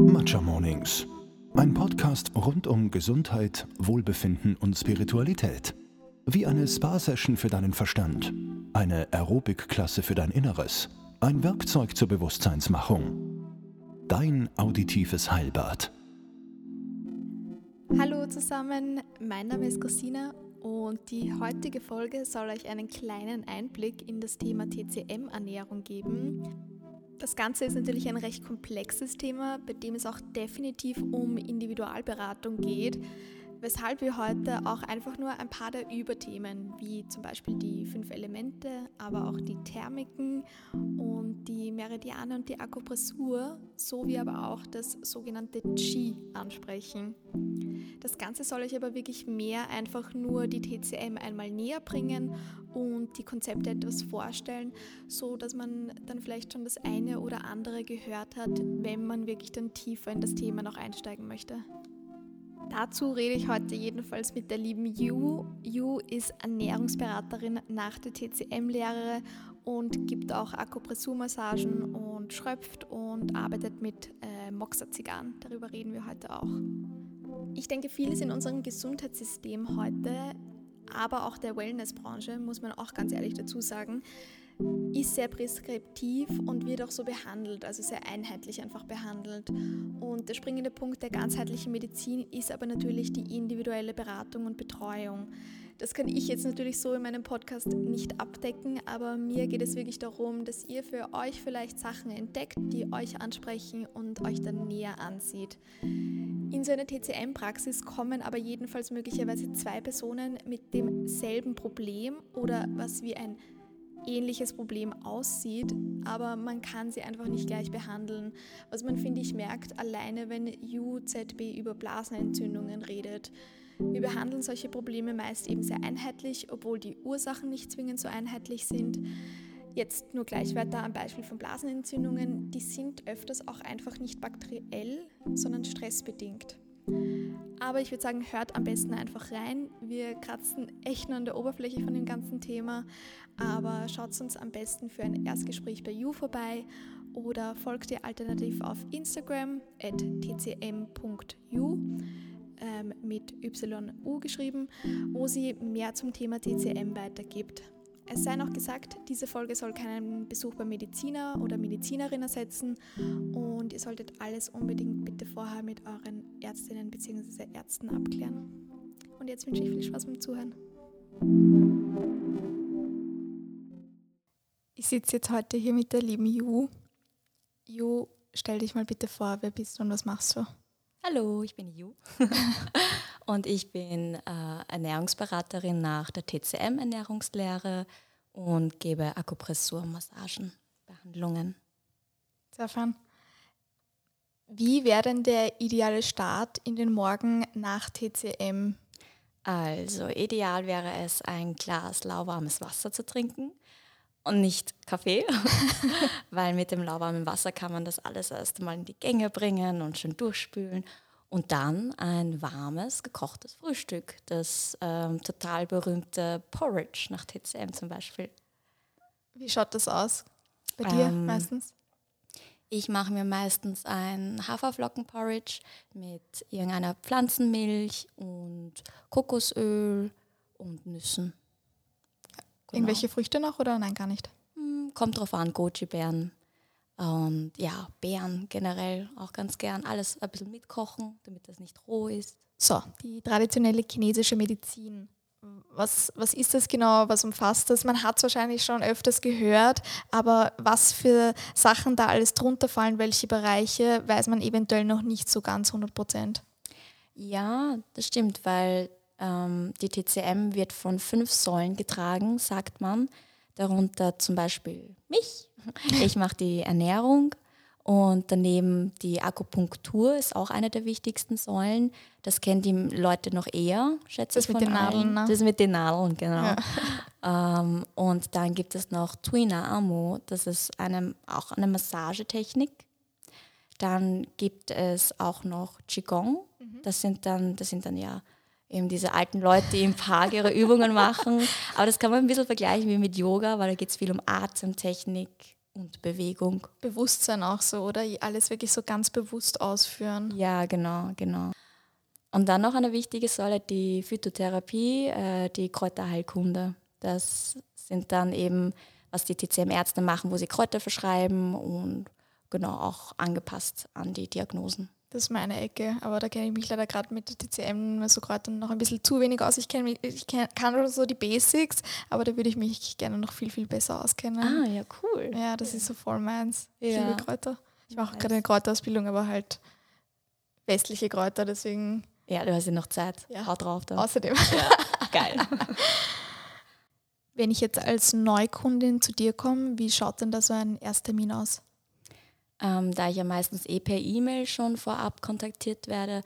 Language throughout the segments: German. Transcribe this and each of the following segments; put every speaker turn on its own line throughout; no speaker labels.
Matcha Mornings. Ein Podcast rund um Gesundheit, Wohlbefinden und Spiritualität. Wie eine Spa-Session für deinen Verstand, eine Aerobic-Klasse für dein Inneres, ein Werkzeug zur Bewusstseinsmachung. Dein auditives Heilbad.
Hallo zusammen, mein Name ist Christina und die heutige Folge soll euch einen kleinen Einblick in das Thema TCM-Ernährung geben. Das Ganze ist natürlich ein recht komplexes Thema, bei dem es auch definitiv um Individualberatung geht, weshalb wir heute auch einfach nur ein paar der Überthemen, wie zum Beispiel die 5 Elemente, aber auch die Thermiken und die Meridiane und die Akupressur, sowie aber auch das sogenannte Qi ansprechen. Das Ganze soll euch aber wirklich mehr einfach nur die TCM einmal näher bringen und die Konzepte etwas vorstellen, so dass man dann vielleicht schon das eine oder andere gehört hat, wenn man wirklich dann tiefer in das Thema noch einsteigen möchte. Dazu rede ich heute jedenfalls mit der lieben Yu. Yu ist Ernährungsberaterin nach der TCM-Lehre und gibt auch Akupressurmassagen und schröpft und arbeitet mit Moxa-Zigarren. Darüber reden wir heute auch. Ich denke, vieles in unserem Gesundheitssystem heute, aber auch der Wellnessbranche, muss man auch ganz ehrlich dazu sagen, ist sehr preskriptiv und wird auch so behandelt, also sehr einheitlich einfach behandelt. Und der springende Punkt der ganzheitlichen Medizin ist aber natürlich die individuelle Beratung und Betreuung. Das kann ich jetzt natürlich so in meinem Podcast nicht abdecken, aber mir geht es wirklich darum, dass ihr für euch vielleicht Sachen entdeckt, die euch ansprechen und euch dann näher ansieht. In so eine TCM-Praxis kommen aber jedenfalls möglicherweise 2 Personen mit demselben Problem oder was wie ein ähnliches Problem aussieht, aber man kann sie einfach nicht gleich behandeln. Was man, finde ich, merkt, alleine wenn UZB über Blasenentzündungen redet. Wir behandeln solche Probleme meist eben sehr einheitlich, obwohl die Ursachen nicht zwingend so einheitlich sind. Jetzt nur gleich weiter am Beispiel von Blasenentzündungen. Die sind öfters auch einfach nicht bakteriell, sondern stressbedingt. Aber ich würde sagen, hört am besten einfach rein. Wir kratzen echt nur an der Oberfläche von dem ganzen Thema, aber schaut uns am besten für ein Erstgespräch bei Yu vorbei oder folgt ihr alternativ auf Instagram @tcm.yu mit YU geschrieben, wo sie mehr zum Thema TCM weitergibt. Es sei noch gesagt, diese Folge soll keinen Besuch beim Mediziner oder Medizinerin ersetzen und ihr solltet alles unbedingt bitte vorher mit euren Ärztinnen bzw. Ärzten abklären. Und jetzt wünsche ich viel Spaß beim Zuhören. Ich sitze jetzt heute hier mit der lieben Yu. Yu, stell dich mal bitte vor, wer bist du und was machst du?
Hallo, ich bin Yu und ich bin Ernährungsberaterin nach der TCM-Ernährungslehre und gebe Akupressur-Massagen, Behandlungen.
Sehr schön. Wie wäre denn der ideale Start in den Morgen nach TCM?
Also ideal wäre es, ein Glas lauwarmes Wasser zu trinken und nicht Kaffee, weil mit dem lauwarmen Wasser kann man das alles erst mal in die Gänge bringen und schön durchspülen. Und dann ein warmes, gekochtes Frühstück, das total berühmte Porridge nach TCM zum Beispiel.
Wie schaut das aus bei dir meistens?
Ich mache mir meistens ein Haferflockenporridge mit irgendeiner Pflanzenmilch und Kokosöl und Nüssen. Genau.
Irgendwelche Früchte noch oder nein, gar nicht?
Kommt drauf an, Goji-Beeren und ja, Beeren generell auch ganz gern. Alles ein bisschen mitkochen, damit das nicht roh ist.
So, die traditionelle chinesische Medizin. Was ist das genau? Was umfasst das? Man hat es wahrscheinlich schon öfters gehört, aber was für Sachen da alles drunter fallen, welche Bereiche, weiß man eventuell noch nicht so ganz 100%.
Ja, das stimmt, weil die TCM wird von 5 Säulen getragen, sagt man. Darunter zum Beispiel mich. Ich mache die Ernährung und daneben die Akupunktur ist auch eine der wichtigsten Säulen. Das kennen die Leute noch eher, schätze ich.
Das mit den Nadeln, ne?
Das mit den Nadeln, genau.
Ja.
Und dann gibt es noch Tuina Amo, das ist auch eine Massagetechnik. Dann gibt es auch noch Qigong. Das sind dann ja eben diese alten Leute, die im Park ihre Übungen machen. Aber das kann man ein bisschen vergleichen wie mit Yoga, weil da geht es viel um Atemtechnik und Bewegung.
Bewusstsein auch so, oder? Alles wirklich so ganz bewusst ausführen.
Ja, genau. Und dann noch eine wichtige Säule, die Phytotherapie, die Kräuterheilkunde. Das sind dann eben, was die TCM-Ärzte machen, wo sie Kräuter verschreiben und genau auch angepasst an die Diagnosen.
Das ist meine Ecke, aber da kenne ich mich leider gerade mit der TCM so gerade noch ein bisschen zu wenig aus. Ich kann so die Basics, aber da würde ich mich gerne noch viel, viel besser auskennen.
Ah, ja, cool.
Ja, das ist so voll meins. Ich
Ja.
liebe Kräuter. Ich mache gerade eine Kräuterausbildung, aber halt westliche Kräuter, deswegen.
Ja, du hast ja noch Zeit.
Ja.
Haut drauf da.
Außerdem.
Ja, geil.
Wenn ich jetzt als Neukundin zu dir komme, wie schaut denn da so ein Ersttermin aus?
Da ich ja meistens per E-Mail schon vorab kontaktiert werde,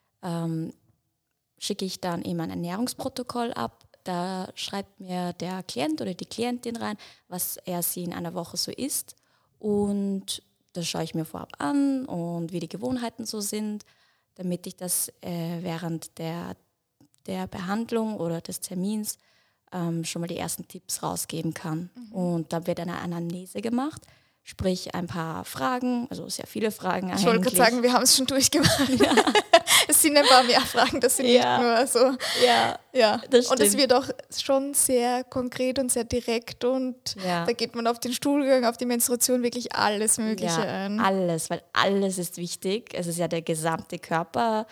schicke ich dann eben ein Ernährungsprotokoll ab. Da schreibt mir der Klient oder die Klientin rein, was sie in einer Woche so isst. Und das schaue ich mir vorab an und wie die Gewohnheiten so sind, damit ich das während der Behandlung oder des Termins schon mal die ersten Tipps rausgeben kann. Und da wird eine Anamnese gemacht, sprich ein paar Fragen, also sehr viele Fragen eigentlich.
Ich wollte gerade sagen, wir haben es schon durchgemacht. Ja. Es sind ein paar mehr Fragen, das sind nicht nur so. Ja. Das und es wird auch schon sehr konkret und sehr direkt und da geht man auf den Stuhlgang, auf die Menstruation, wirklich alles Mögliche ein.
Alles, weil alles ist wichtig. Es ist ja der gesamte Körper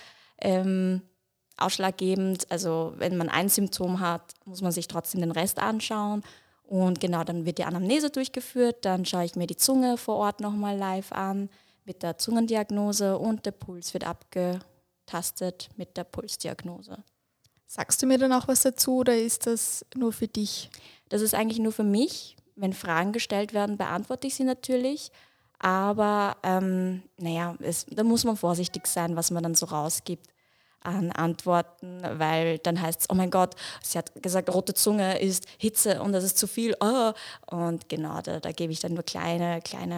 ausschlaggebend. Also wenn man ein Symptom hat, muss man sich trotzdem den Rest anschauen. Und genau, dann wird die Anamnese durchgeführt, dann schaue ich mir die Zunge vor Ort nochmal live an mit der Zungendiagnose und der Puls wird abgetastet mit der Pulsdiagnose.
Sagst du mir dann auch was dazu oder ist das nur für dich?
Das ist eigentlich nur für mich. Wenn Fragen gestellt werden, beantworte ich sie natürlich. Aber da muss man vorsichtig sein, was man dann so rausgibt an Antworten, weil dann heißt es, oh mein Gott, sie hat gesagt, rote Zunge ist Hitze und das ist zu viel. Oh. Und genau, da gebe ich dann nur kleine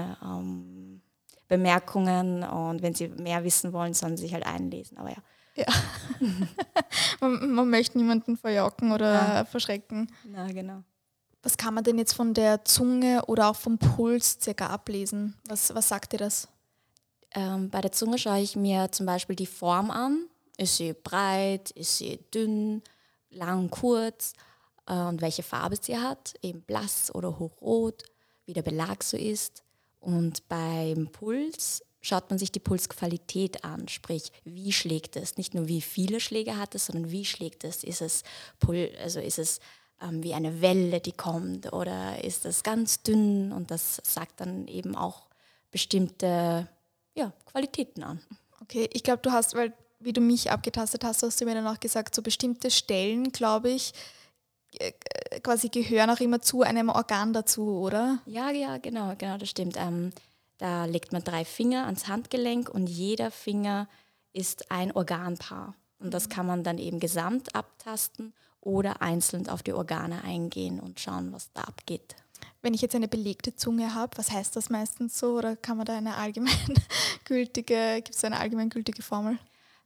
Bemerkungen und wenn sie mehr wissen wollen, sollen sie sich halt einlesen. Aber ja.
man möchte niemanden verjocken oder verschrecken.
Na, genau.
Was kann man denn jetzt von der Zunge oder auch vom Puls circa ablesen? Was sagt dir das?
Bei der Zunge schaue ich mir zum Beispiel die Form an. Ist sie breit, ist sie dünn, lang, kurz und welche Farbe sie hat, eben blass oder hochrot, wie der Belag so ist. Und beim Puls schaut man sich die Pulsqualität an, sprich, wie schlägt es? Nicht nur wie viele Schläge hat es, sondern wie schlägt es? Ist es wie eine Welle, die kommt oder ist es ganz dünn? Und das sagt dann eben auch bestimmte Qualitäten an.
Okay, ich glaube, du hast, weil wie du mich abgetastet hast, hast du mir dann auch gesagt, so bestimmte Stellen, glaube ich, quasi gehören auch immer zu einem Organ dazu, oder?
Ja, genau, das stimmt. Da legt man 3 Finger ans Handgelenk und jeder Finger ist ein Organpaar. Und das kann man dann eben gesamt abtasten oder einzeln auf die Organe eingehen und schauen, was da abgeht.
Wenn ich jetzt eine belegte Zunge habe, was heißt das meistens so? Oder kann man da gibt es eine allgemeingültige Formel?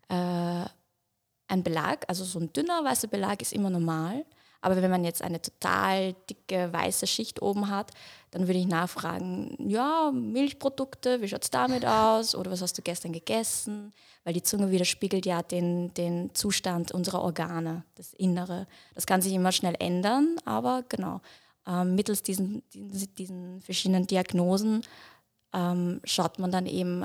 Ein Belag, also so ein dünner weißer Belag ist immer normal. Aber wenn man jetzt eine total dicke weiße Schicht oben hat, dann würde ich nachfragen, Milchprodukte, wie schaut es damit aus? Oder was hast du gestern gegessen? Weil die Zunge widerspiegelt ja den Zustand unserer Organe, das Innere. Das kann sich immer schnell ändern, aber genau, mittels diesen verschiedenen Diagnosen schaut man dann eben,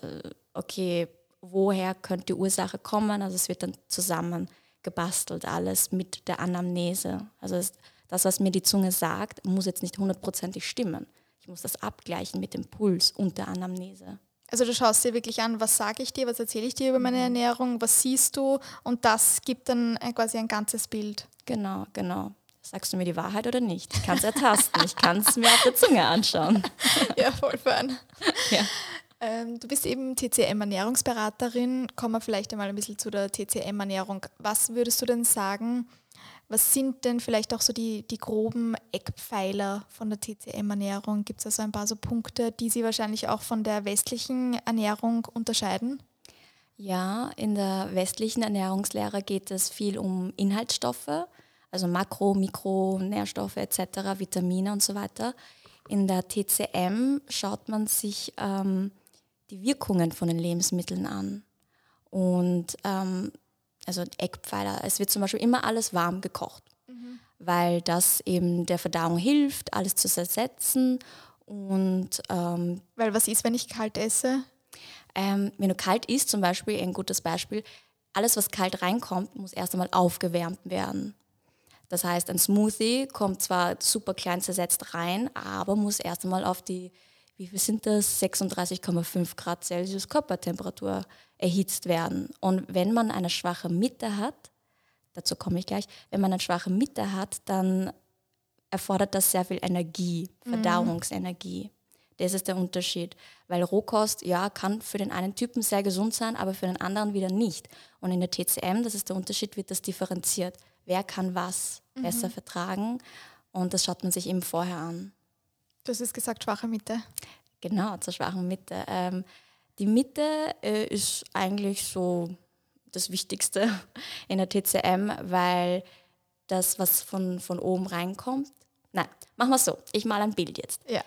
woher könnte die Ursache kommen? Also es wird dann zusammengebastelt alles mit der Anamnese. Also das, was mir die Zunge sagt, muss jetzt nicht 100% stimmen. Ich muss das abgleichen mit dem Puls und der Anamnese.
Also du schaust dir wirklich an, was sage ich dir, was erzähle ich dir über meine Ernährung, was siehst du und das gibt dann quasi ein ganzes Bild.
Genau. Sagst du mir die Wahrheit oder nicht? Ich kann es ertasten, ich kann es mir auf der Zunge anschauen.
Ja, voll fein.
Ja.
Du bist eben TCM-Ernährungsberaterin. Kommen wir vielleicht einmal ein bisschen zu der TCM-Ernährung. Was würdest du denn sagen, was sind denn vielleicht auch so die groben Eckpfeiler von der TCM-Ernährung? Gibt es also ein paar so Punkte, die sie wahrscheinlich auch von der westlichen Ernährung unterscheiden?
Ja, in der westlichen Ernährungslehre geht es viel um Inhaltsstoffe, also Makro-, Mikro-, Nährstoffe etc., Vitamine und so weiter. In der TCM schaut man sich die Wirkungen von den Lebensmitteln an. Und also Eckpfeiler, es wird zum Beispiel immer alles warm gekocht, weil das eben der Verdauung hilft, alles zu zersetzen. Und
Weil was ist, wenn ich kalt esse?
wenn du kalt isst, zum Beispiel, ein gutes Beispiel, alles, was kalt reinkommt, muss erst einmal aufgewärmt werden. Das heißt, ein Smoothie kommt zwar super klein zersetzt rein, aber muss erst einmal auf die, wie viel sind das, 36,5 Grad Celsius Körpertemperatur erhitzt werden. Und wenn man eine schwache Mitte hat, dazu komme ich gleich, wenn man eine schwache Mitte hat, dann erfordert das sehr viel Energie, Verdauungsenergie. Das ist der Unterschied, weil Rohkost, ja, kann für den einen Typen sehr gesund sein, aber für den anderen wieder nicht. Und in der TCM, das ist der Unterschied, wird das differenziert. Wer kann was besser vertragen? Und das schaut man sich eben vorher an.
Du hast gesagt, schwache Mitte.
Genau, zur schwachen Mitte. Die Mitte ist eigentlich so das Wichtigste in der TCM, weil das, was von oben reinkommt, nein, machen wir es so, ich male ein Bild jetzt.
Ja.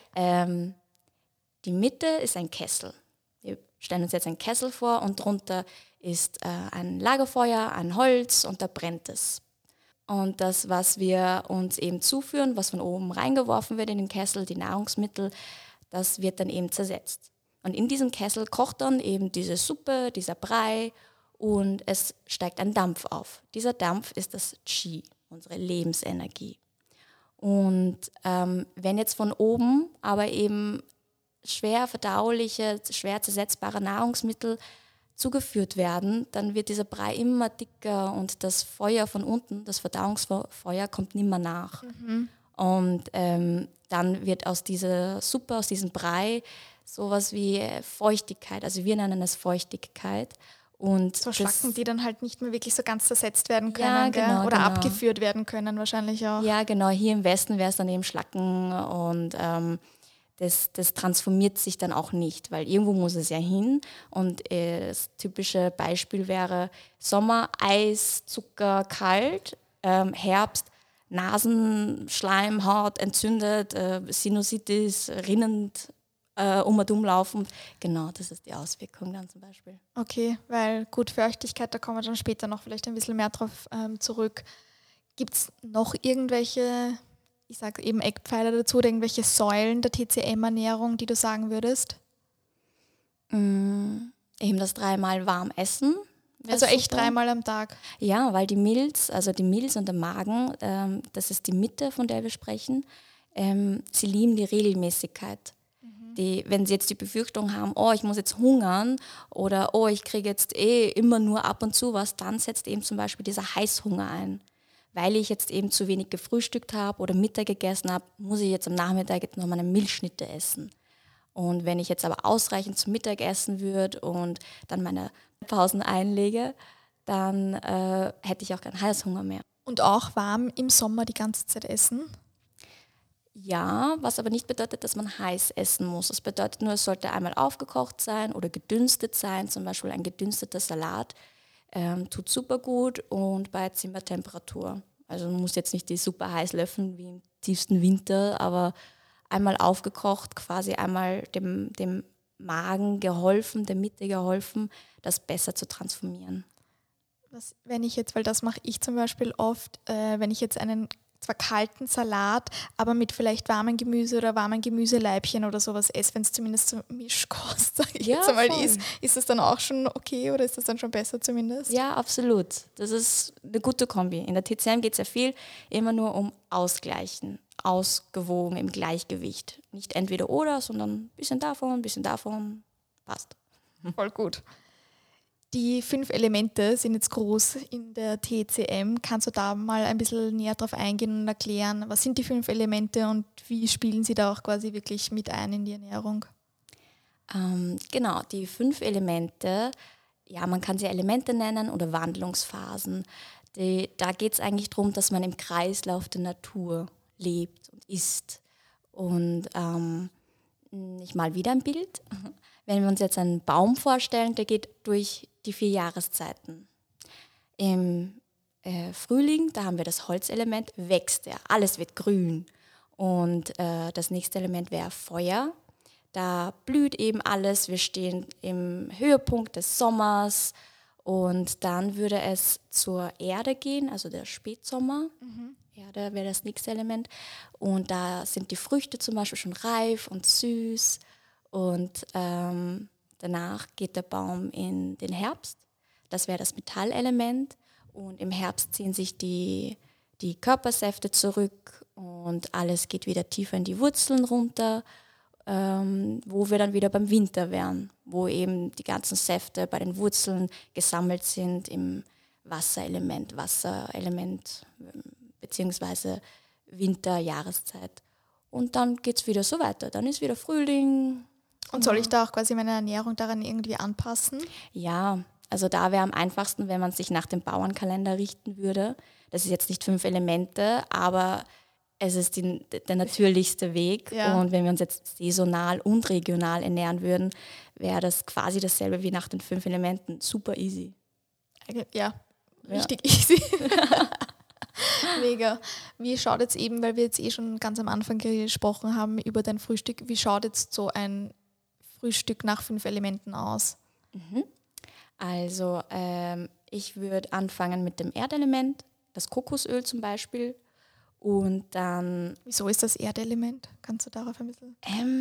Die Mitte ist ein Kessel. Wir stellen uns jetzt einen Kessel vor und drunter ist ein Lagerfeuer, ein Holz und da brennt es. Und das, was wir uns eben zuführen, was von oben reingeworfen wird in den Kessel, die Nahrungsmittel, das wird dann eben zersetzt. Und in diesem Kessel kocht dann eben diese Suppe, dieser Brei und es steigt ein Dampf auf. Dieser Dampf ist das Qi, unsere Lebensenergie. Und wenn jetzt von oben aber eben schwer verdauliche, schwer zersetzbare Nahrungsmittel zugeführt werden, dann wird dieser Brei immer dicker und das Feuer von unten, das Verdauungsfeuer, kommt nimmer nach. Und dann wird aus dieser Suppe, aus diesem Brei sowas wie Feuchtigkeit, also wir nennen es Feuchtigkeit. Und
so Schlacken, die dann halt nicht mehr wirklich so ganz zersetzt werden können,
ja, genau,
oder
genau.
abgeführt werden können wahrscheinlich auch.
Ja, genau. Hier im Westen wäre es dann eben Schlacken und das transformiert sich dann auch nicht, weil irgendwo muss es ja hin. Und das typische Beispiel wäre Sommer, Eis, Zucker, kalt, Herbst, Nasenschleimhaut entzündet, Sinusitis, rinnend, und umlaufen. Genau, das ist die Auswirkung dann zum Beispiel.
Okay, weil gut, Feuchtigkeit, da kommen wir dann später noch vielleicht ein bisschen mehr drauf zurück. Gibt es noch irgendwelche, ich sage eben Eckpfeiler dazu, oder irgendwelche Säulen der TCM-Ernährung, die du sagen würdest?
Eben das 3-mal warm essen.
Also echt
super.
3-mal am Tag?
Ja, weil die Milz und der Magen, das ist die Mitte, von der wir sprechen, sie lieben die Regelmäßigkeit. Wenn sie jetzt die Befürchtung haben, oh, ich muss jetzt hungern oder oh, ich kriege jetzt immer nur ab und zu was, dann setzt eben zum Beispiel dieser Heißhunger ein. Weil ich jetzt eben zu wenig gefrühstückt habe oder Mittag gegessen habe, muss ich jetzt am Nachmittag jetzt noch meine Milchschnitte essen. Und wenn ich jetzt aber ausreichend zum Mittag essen würde und dann meine Pausen einlege, dann hätte ich auch keinen Heißhunger mehr.
Und auch warm im Sommer die ganze Zeit essen?
Ja, was aber nicht bedeutet, dass man heiß essen muss. Das bedeutet nur, es sollte einmal aufgekocht sein oder gedünstet sein. Zum Beispiel ein gedünsteter Salat tut super gut und bei Zimmertemperatur. Also man muss jetzt nicht die super heiß löffeln wie im tiefsten Winter, aber einmal aufgekocht, quasi einmal dem Magen geholfen, der Mitte geholfen, das besser zu transformieren.
Wenn ich jetzt, weil das mache ich zum Beispiel oft, wenn ich jetzt einen zwar kalten Salat, aber mit vielleicht warmen Gemüse oder warmen Gemüseleibchen oder sowas esse, wenn es zumindest so Mischkost, sage ich jetzt einmal, ist das dann auch schon okay oder ist das dann schon besser zumindest?
Ja, absolut. Das ist eine gute Kombi. In der TCM geht es ja viel immer nur um Ausgleichen, ausgewogen im Gleichgewicht. Nicht entweder oder, sondern ein bisschen davon, passt.
Voll gut. Die 5 Elemente sind jetzt groß in der TCM. Kannst du da mal ein bisschen näher drauf eingehen und erklären, was sind die 5 Elemente und wie spielen sie da auch quasi wirklich mit ein in die Ernährung?
Genau, die 5 Elemente, ja, man kann sie Elemente nennen oder Wandlungsphasen. Da geht es eigentlich darum, dass man im Kreislauf der Natur lebt und isst. Und ich mal wieder ein Bild. Wenn wir uns jetzt einen Baum vorstellen, der geht durch die 4 Jahreszeiten. Im Frühling, da haben wir das Holzelement, wächst er, alles wird grün. Und das nächste Element wäre Feuer. Da blüht eben alles. Wir stehen im Höhepunkt des Sommers und dann würde es zur Erde gehen, also der Spätsommer. Erde wäre das nächste Element. Und da sind die Früchte zum Beispiel schon reif und süß. Und danach geht der Baum in den Herbst. Das wäre das Metallelement. Und im Herbst ziehen sich die Körpersäfte zurück und alles geht wieder tiefer in die Wurzeln runter, wo wir dann wieder beim Winter wären, wo eben die ganzen Säfte bei den Wurzeln gesammelt sind im Wasserelement beziehungsweise Winter-Jahreszeit. Und dann geht es wieder so weiter. Dann ist wieder Frühling.
Und soll ich da auch quasi meine Ernährung daran irgendwie anpassen?
Ja, also da wäre am einfachsten, wenn man sich nach dem Bauernkalender richten würde. Das ist jetzt nicht 5 Elemente, aber es ist der natürlichste Weg.
Ja.
Und wenn wir uns jetzt saisonal und regional ernähren würden, wäre das quasi dasselbe wie nach den 5 Elementen. Super easy.
Ja, richtig easy. Mega. Wie schaut jetzt eben, weil wir jetzt schon ganz am Anfang gesprochen haben über dein Frühstück, wie schaut jetzt so ein Frühstück nach 5 Elementen aus?
Also ich würde anfangen mit dem Erdelement, das Kokosöl zum Beispiel. Und dann...
Wieso ist das Erdelement? Kannst du darauf ein bisschen...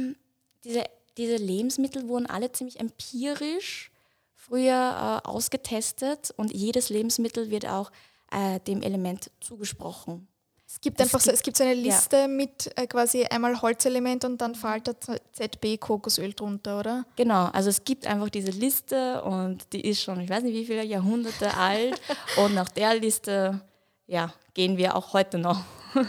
Diese Lebensmittel wurden alle ziemlich empirisch früher ausgetestet und jedes Lebensmittel wird auch dem Element zugesprochen.
Es gibt so eine Liste mit quasi einmal Holzelement und dann fällt da ZB Kokosöl drunter, oder?
Genau, also es gibt einfach diese Liste und die ist schon, ich weiß nicht wie viele Jahrhunderte alt und nach der Liste gehen wir auch heute noch.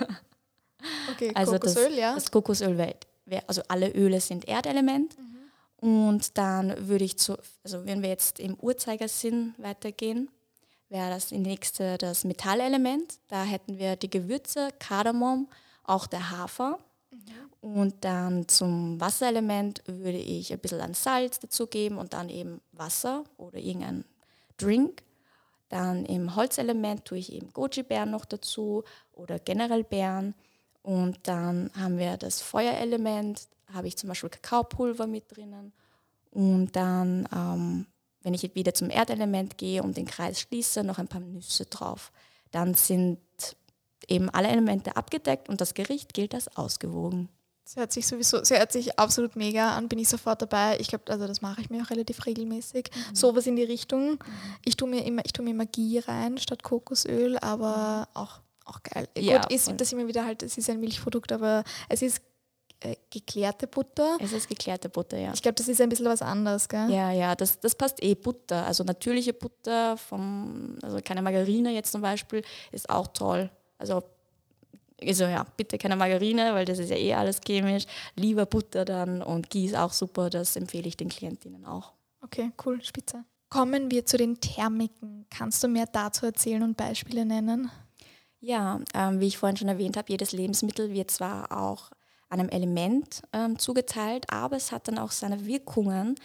Okay,
also
Kokosöl,
das Kokosöl also alle Öle sind Erdelement. Und dann würde ich wenn wir jetzt im Uhrzeigersinn weitergehen, wäre das nächste das Metallelement. Da hätten wir die Gewürze, Kardamom, auch der Hafer. Und dann zum Wasserelement würde ich ein bisschen an Salz dazugeben und dann eben Wasser oder irgendein Drink. Dann im Holzelement tue ich eben Goji-Beeren noch dazu oder generell Beeren. Und dann haben wir das Feuerelement, habe ich zum Beispiel Kakaopulver mit drinnen. Und dann, wenn ich wieder zum Erdelement gehe und den Kreis schließe, noch ein paar Nüsse drauf. Dann sind eben alle Elemente abgedeckt und das Gericht gilt als ausgewogen.
Das hört sich absolut mega an, bin ich sofort dabei. Ich glaube, also das mache ich mir auch relativ regelmäßig. Sowas in die Richtung. Ich tue mir immer Ghee rein statt Kokosöl, aber auch geil.
Ja,
gut, ist das immer wieder halt, es ist ein Milchprodukt, aber es ist geklärte Butter.
Es ist geklärte Butter, ja.
Ich glaube, das ist ein bisschen was anderes, gell?
Ja, das passt Butter. Also natürliche Butter, also keine Margarine jetzt zum Beispiel, ist auch toll. Also bitte keine Margarine, weil das ist ja alles chemisch. Lieber Butter dann und Ghee ist auch super, das empfehle ich den Klientinnen auch.
Okay, cool, spitze. Kommen wir zu den Thermiken. Kannst du mehr dazu erzählen und Beispiele nennen?
Ja, wie ich vorhin schon erwähnt habe, jedes Lebensmittel wird zwar auch einem Element zugeteilt, aber es hat dann auch seine Wirkungen.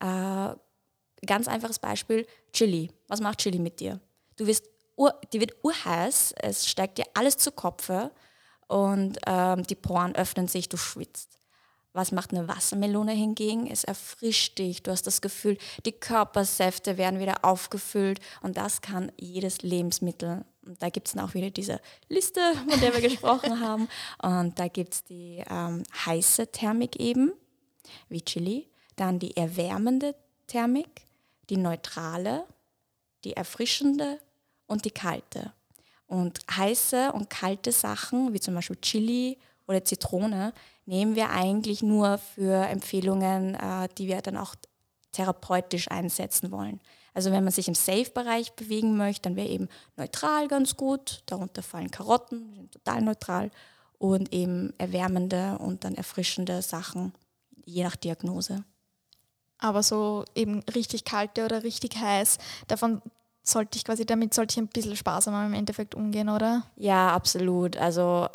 Ganz einfaches Beispiel, Chili. Was macht Chili mit dir? Die wird urheiß, es steigt dir alles zu Kopfe und die Poren öffnen sich, du schwitzt. Was macht eine Wassermelone hingegen? Es erfrischt dich, du hast das Gefühl, die Körpersäfte werden wieder aufgefüllt und das kann jedes Lebensmittel. Und da gibt es dann auch wieder diese Liste, von der wir gesprochen haben. Und da gibt es die heiße Thermik eben, wie Chili. Dann die erwärmende Thermik, die neutrale, die erfrischende und die kalte. Und heiße und kalte Sachen, wie zum Beispiel Chili oder Zitrone, nehmen wir eigentlich nur für Empfehlungen, die wir dann auch therapeutisch einsetzen wollen. Also wenn man sich im Safe-Bereich bewegen möchte, dann wäre eben neutral ganz gut. Darunter fallen Karotten, die sind total neutral. Und eben erwärmende und dann erfrischende Sachen, je nach Diagnose.
Aber so eben richtig kalte oder richtig heiß, damit sollte ich ein bisschen sparsamer im Endeffekt umgehen, oder?
Ja, absolut. Also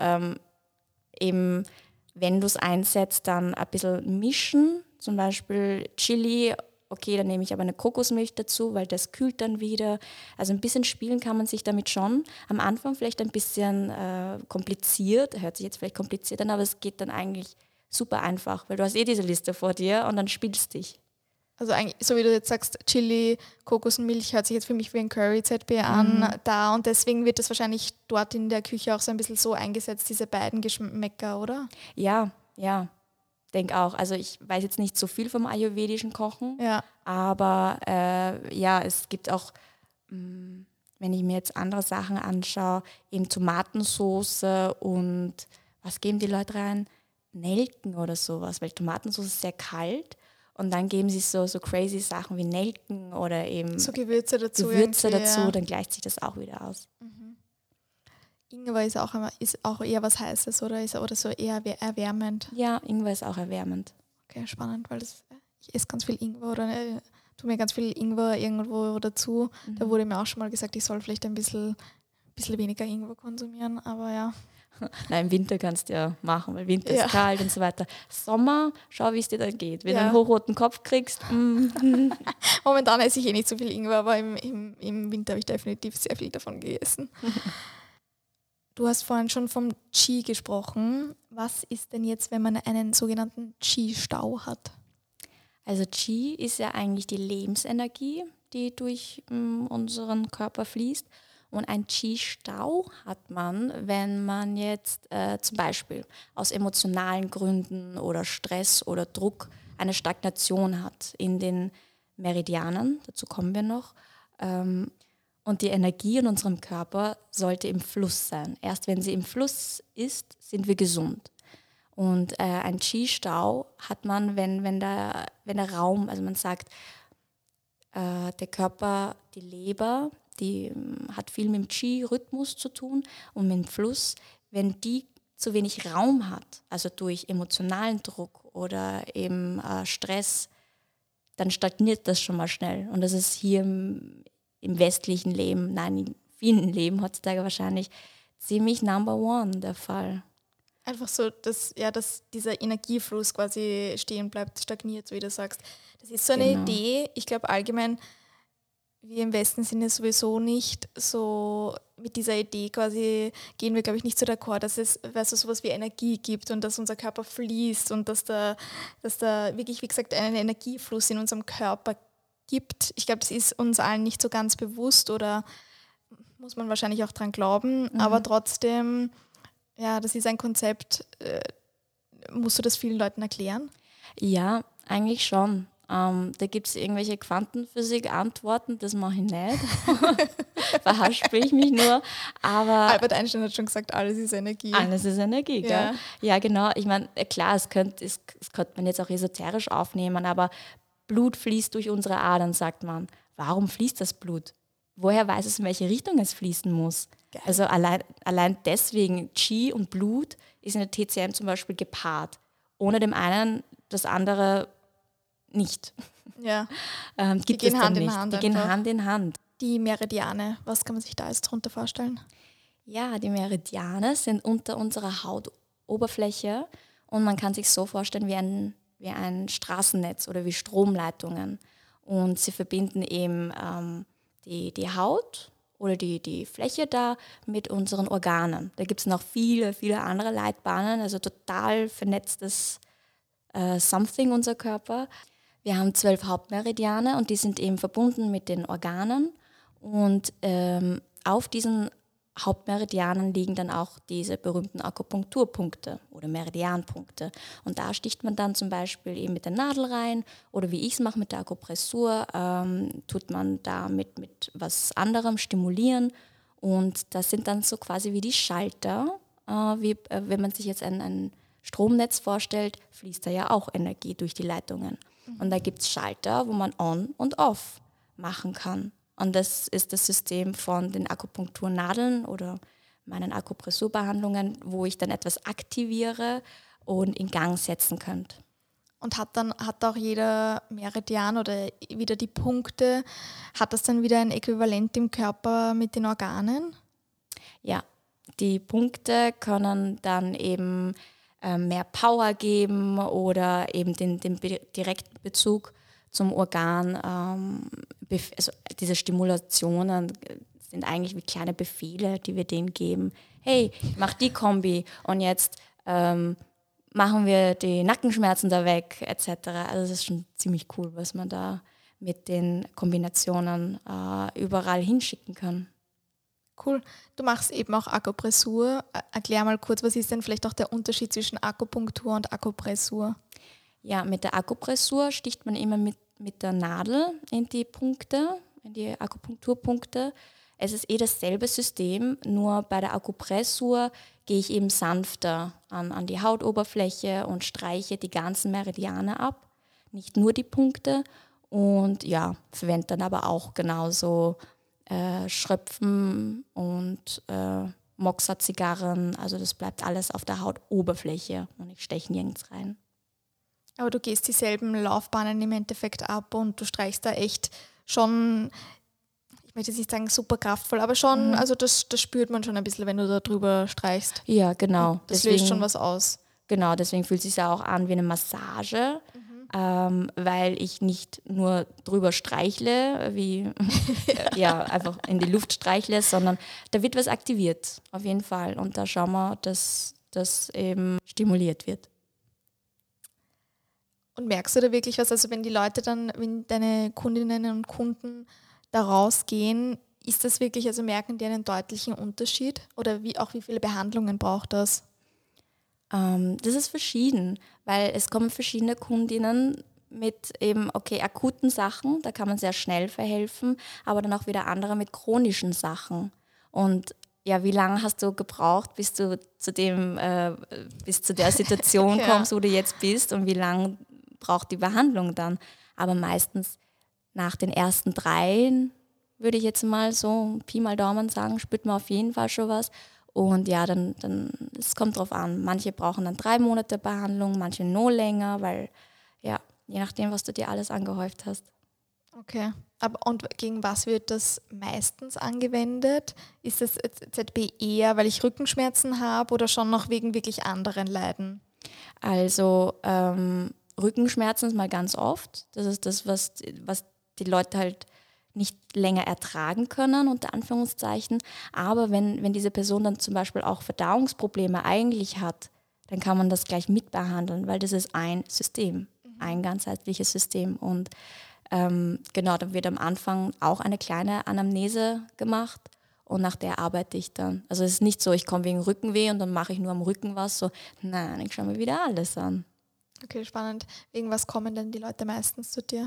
eben, wenn du es einsetzt, dann ein bisschen mischen, zum Beispiel Chili okay, dann nehme ich aber eine Kokosmilch dazu, weil das kühlt dann wieder. Also ein bisschen spielen kann man sich damit schon. Am Anfang vielleicht ein bisschen kompliziert, hört sich jetzt vielleicht kompliziert an, aber es geht dann eigentlich super einfach, weil du hast diese Liste vor dir und dann spielst dich.
Also eigentlich, so wie du jetzt sagst, Chili, Kokosmilch hört sich jetzt für mich wie ein Curry-ZB an da und deswegen wird das wahrscheinlich dort in der Küche auch so ein bisschen so eingesetzt, diese beiden Geschmäcker, oder?
Ja, denke auch. Also ich weiß jetzt nicht so viel vom ayurvedischen Kochen, aber es gibt auch, wenn ich mir jetzt andere Sachen anschaue, eben Tomatensauce und was geben die Leute rein? Nelken oder sowas, weil Tomatensauce ist sehr kalt. Und dann geben sie so crazy Sachen wie Nelken oder eben
so Gewürze dazu,
dann gleicht sich das auch wieder aus.
Ingwer ist auch eher was Heißes oder so eher erwärmend.
Ja, Ingwer ist auch erwärmend.
Okay, spannend, weil ich esse ganz viel Ingwer oder tue mir ganz viel Ingwer irgendwo dazu. Da wurde mir auch schon mal gesagt, ich soll vielleicht ein bisschen weniger Ingwer konsumieren, aber ja.
Nein, im Winter kannst du ja machen, weil Winter ist kalt und so weiter. Sommer, schau, wie es dir dann geht. Wenn du einen hochroten Kopf kriegst.
Momentan esse ich nicht so viel Ingwer, aber im Winter habe ich definitiv sehr viel davon gegessen. Du hast vorhin schon vom Qi gesprochen. Was ist denn jetzt, wenn man einen sogenannten Qi-Stau hat?
Also Qi ist ja eigentlich die Lebensenergie, die durch unseren Körper fließt. Und ein Qi-Stau hat man, wenn man jetzt zum Beispiel aus emotionalen Gründen oder Stress oder Druck eine Stagnation hat in den Meridianen, dazu kommen wir noch. Und die Energie in unserem Körper sollte im Fluss sein. Erst wenn sie im Fluss ist, sind wir gesund. Und ein Qi-Stau hat man, wenn der Raum, also man sagt, der Körper, die Leber, die hat viel mit dem Qi-Rhythmus zu tun und mit dem Fluss. Wenn die zu wenig Raum hat, also durch emotionalen Druck oder eben Stress, dann stagniert das schon mal schnell. Und das ist hier im westlichen Leben, nein, in vielen Leben heutzutage wahrscheinlich ziemlich number one der Fall.
Einfach so, dass dieser Energiefluss quasi stehen bleibt, stagniert, so wie du sagst. Das ist so eine Idee, ich glaube allgemein, wir im Westen sind ja sowieso nicht so, mit dieser Idee quasi gehen wir, glaube ich, nicht so d'accord, dass es sowas wie Energie gibt und dass unser Körper fließt und dass da wirklich, wie gesagt, einen Energiefluss in unserem Körper gibt. Ich glaube, das ist uns allen nicht so ganz bewusst oder muss man wahrscheinlich auch dran glauben, aber trotzdem, ja, das ist ein Konzept, musst du das vielen Leuten erklären?
Ja, eigentlich schon. Da gibt es irgendwelche Quantenphysik-Antworten, das mache ich nicht. Verhaspel ich mich nur. Aber
Albert Einstein hat schon gesagt, alles ist Energie.
Alles ist Energie, gell? Ja, genau. Ich meine, klar, es könnte man jetzt auch esoterisch aufnehmen, aber Blut fließt durch unsere Adern, sagt man. Warum fließt das Blut? Woher weiß es, in welche Richtung es fließen muss? Geil. Also allein deswegen, Qi und Blut ist in der TCM zum Beispiel gepaart. Ohne dem einen das andere nicht.
Ja.
Die gehen Hand in Hand. Die gehen Hand in Hand.
Die Meridiane, was kann man sich da jetzt drunter vorstellen?
Ja, die Meridiane sind unter unserer Hautoberfläche und man kann sich so vorstellen wie ein Straßennetz oder wie Stromleitungen. Und sie verbinden eben die Haut oder die Fläche da mit unseren Organen. Da gibt es noch viele, viele andere Leitbahnen, also total vernetztes Something, unser Körper. Wir haben 12 Hauptmeridiane und die sind eben verbunden mit den Organen. Und auf diesen Hauptmeridianen liegen dann auch diese berühmten Akupunkturpunkte oder Meridianpunkte. Und da sticht man dann zum Beispiel eben mit der Nadel rein oder wie ich es mache mit der Akupressur, tut man da mit was anderem stimulieren. Und das sind dann so quasi wie die Schalter, wie wenn man sich jetzt ein Stromnetz vorstellt, fließt da ja auch Energie durch die Leitungen. Und da gibt es Schalter, wo man on und off machen kann. Und das ist das System von den Akupunkturnadeln oder meinen Akupressurbehandlungen, wo ich dann etwas aktiviere und in Gang setzen könnte.
Und hat auch jeder Meridian oder wieder die Punkte, hat das dann wieder ein Äquivalent im Körper mit den Organen?
Ja, die Punkte können dann eben mehr Power geben oder eben den direkten Bezug zum Organ. Also diese Stimulationen sind eigentlich wie kleine Befehle, die wir denen geben. Hey, mach die Kombi und jetzt machen wir die Nackenschmerzen da weg, etc. Also das ist schon ziemlich cool, was man da mit den Kombinationen überall hinschicken kann.
Cool. Du machst eben auch Akupressur. Erklär mal kurz, was ist denn vielleicht auch der Unterschied zwischen Akupunktur und Akupressur?
Ja, mit der Akupressur sticht man immer mit der Nadel in die Punkte, in die Akupunkturpunkte. Es ist dasselbe System, nur bei der Akupressur gehe ich eben sanfter an die Hautoberfläche und streiche die ganzen Meridiane ab, nicht nur die Punkte. Und ja, verwende dann aber auch genauso Schröpfen und Moxa-Zigarren. Also das bleibt alles auf der Hautoberfläche und ich steche nirgends rein.
Aber du gehst dieselben Laufbahnen im Endeffekt ab und du streichst da echt schon, ich möchte jetzt nicht sagen super kraftvoll, aber schon, also das spürt man schon ein bisschen, wenn du da drüber streichst.
Ja, genau.
Das löst schon was aus.
Genau, deswegen fühlt es sich ja auch an wie eine Massage, weil ich nicht nur drüber streichle, wie einfach in die Luft streichle, sondern da wird was aktiviert, auf jeden Fall. Und da schauen wir, dass das eben stimuliert wird.
Und merkst du da wirklich was, also wenn die Leute dann, wenn deine Kundinnen und Kunden da rausgehen, ist das wirklich, also merken die einen deutlichen Unterschied? Oder wie viele Behandlungen braucht das?
Das ist verschieden, weil es kommen verschiedene Kundinnen mit eben, akuten Sachen, da kann man sehr schnell verhelfen, aber dann auch wieder andere mit chronischen Sachen. Und ja, wie lange hast du gebraucht, bis du bis zu der Situation kommst, wo du jetzt bist, und wie lange braucht die Behandlung dann? Aber meistens nach den ersten 3, würde ich jetzt mal so Pi mal Daumen sagen, spürt man auf jeden Fall schon was. Und ja, dann es kommt drauf an. Manche brauchen dann 3 Monate Behandlung, manche noch länger, weil ja, je nachdem, was du dir alles angehäuft hast.
Okay. Und gegen was wird das meistens angewendet? Ist das ZB eher, weil ich Rückenschmerzen habe oder schon noch wegen wirklich anderen Leiden?
Also Rückenschmerzen ist mal ganz oft. Das ist das, was die Leute halt nicht länger ertragen können, unter Anführungszeichen. Aber wenn diese Person dann zum Beispiel auch Verdauungsprobleme eigentlich hat, dann kann man das gleich mitbehandeln, weil das ist ein System, ein ganzheitliches System. Und genau, dann wird am Anfang auch eine kleine Anamnese gemacht und nach der arbeite ich dann. Also es ist nicht so, ich komme wegen Rückenweh und dann mache ich nur am Rücken was. So, nein, ich schaue mir wieder alles an.
Okay, spannend. Wegen was kommen denn die Leute meistens zu dir?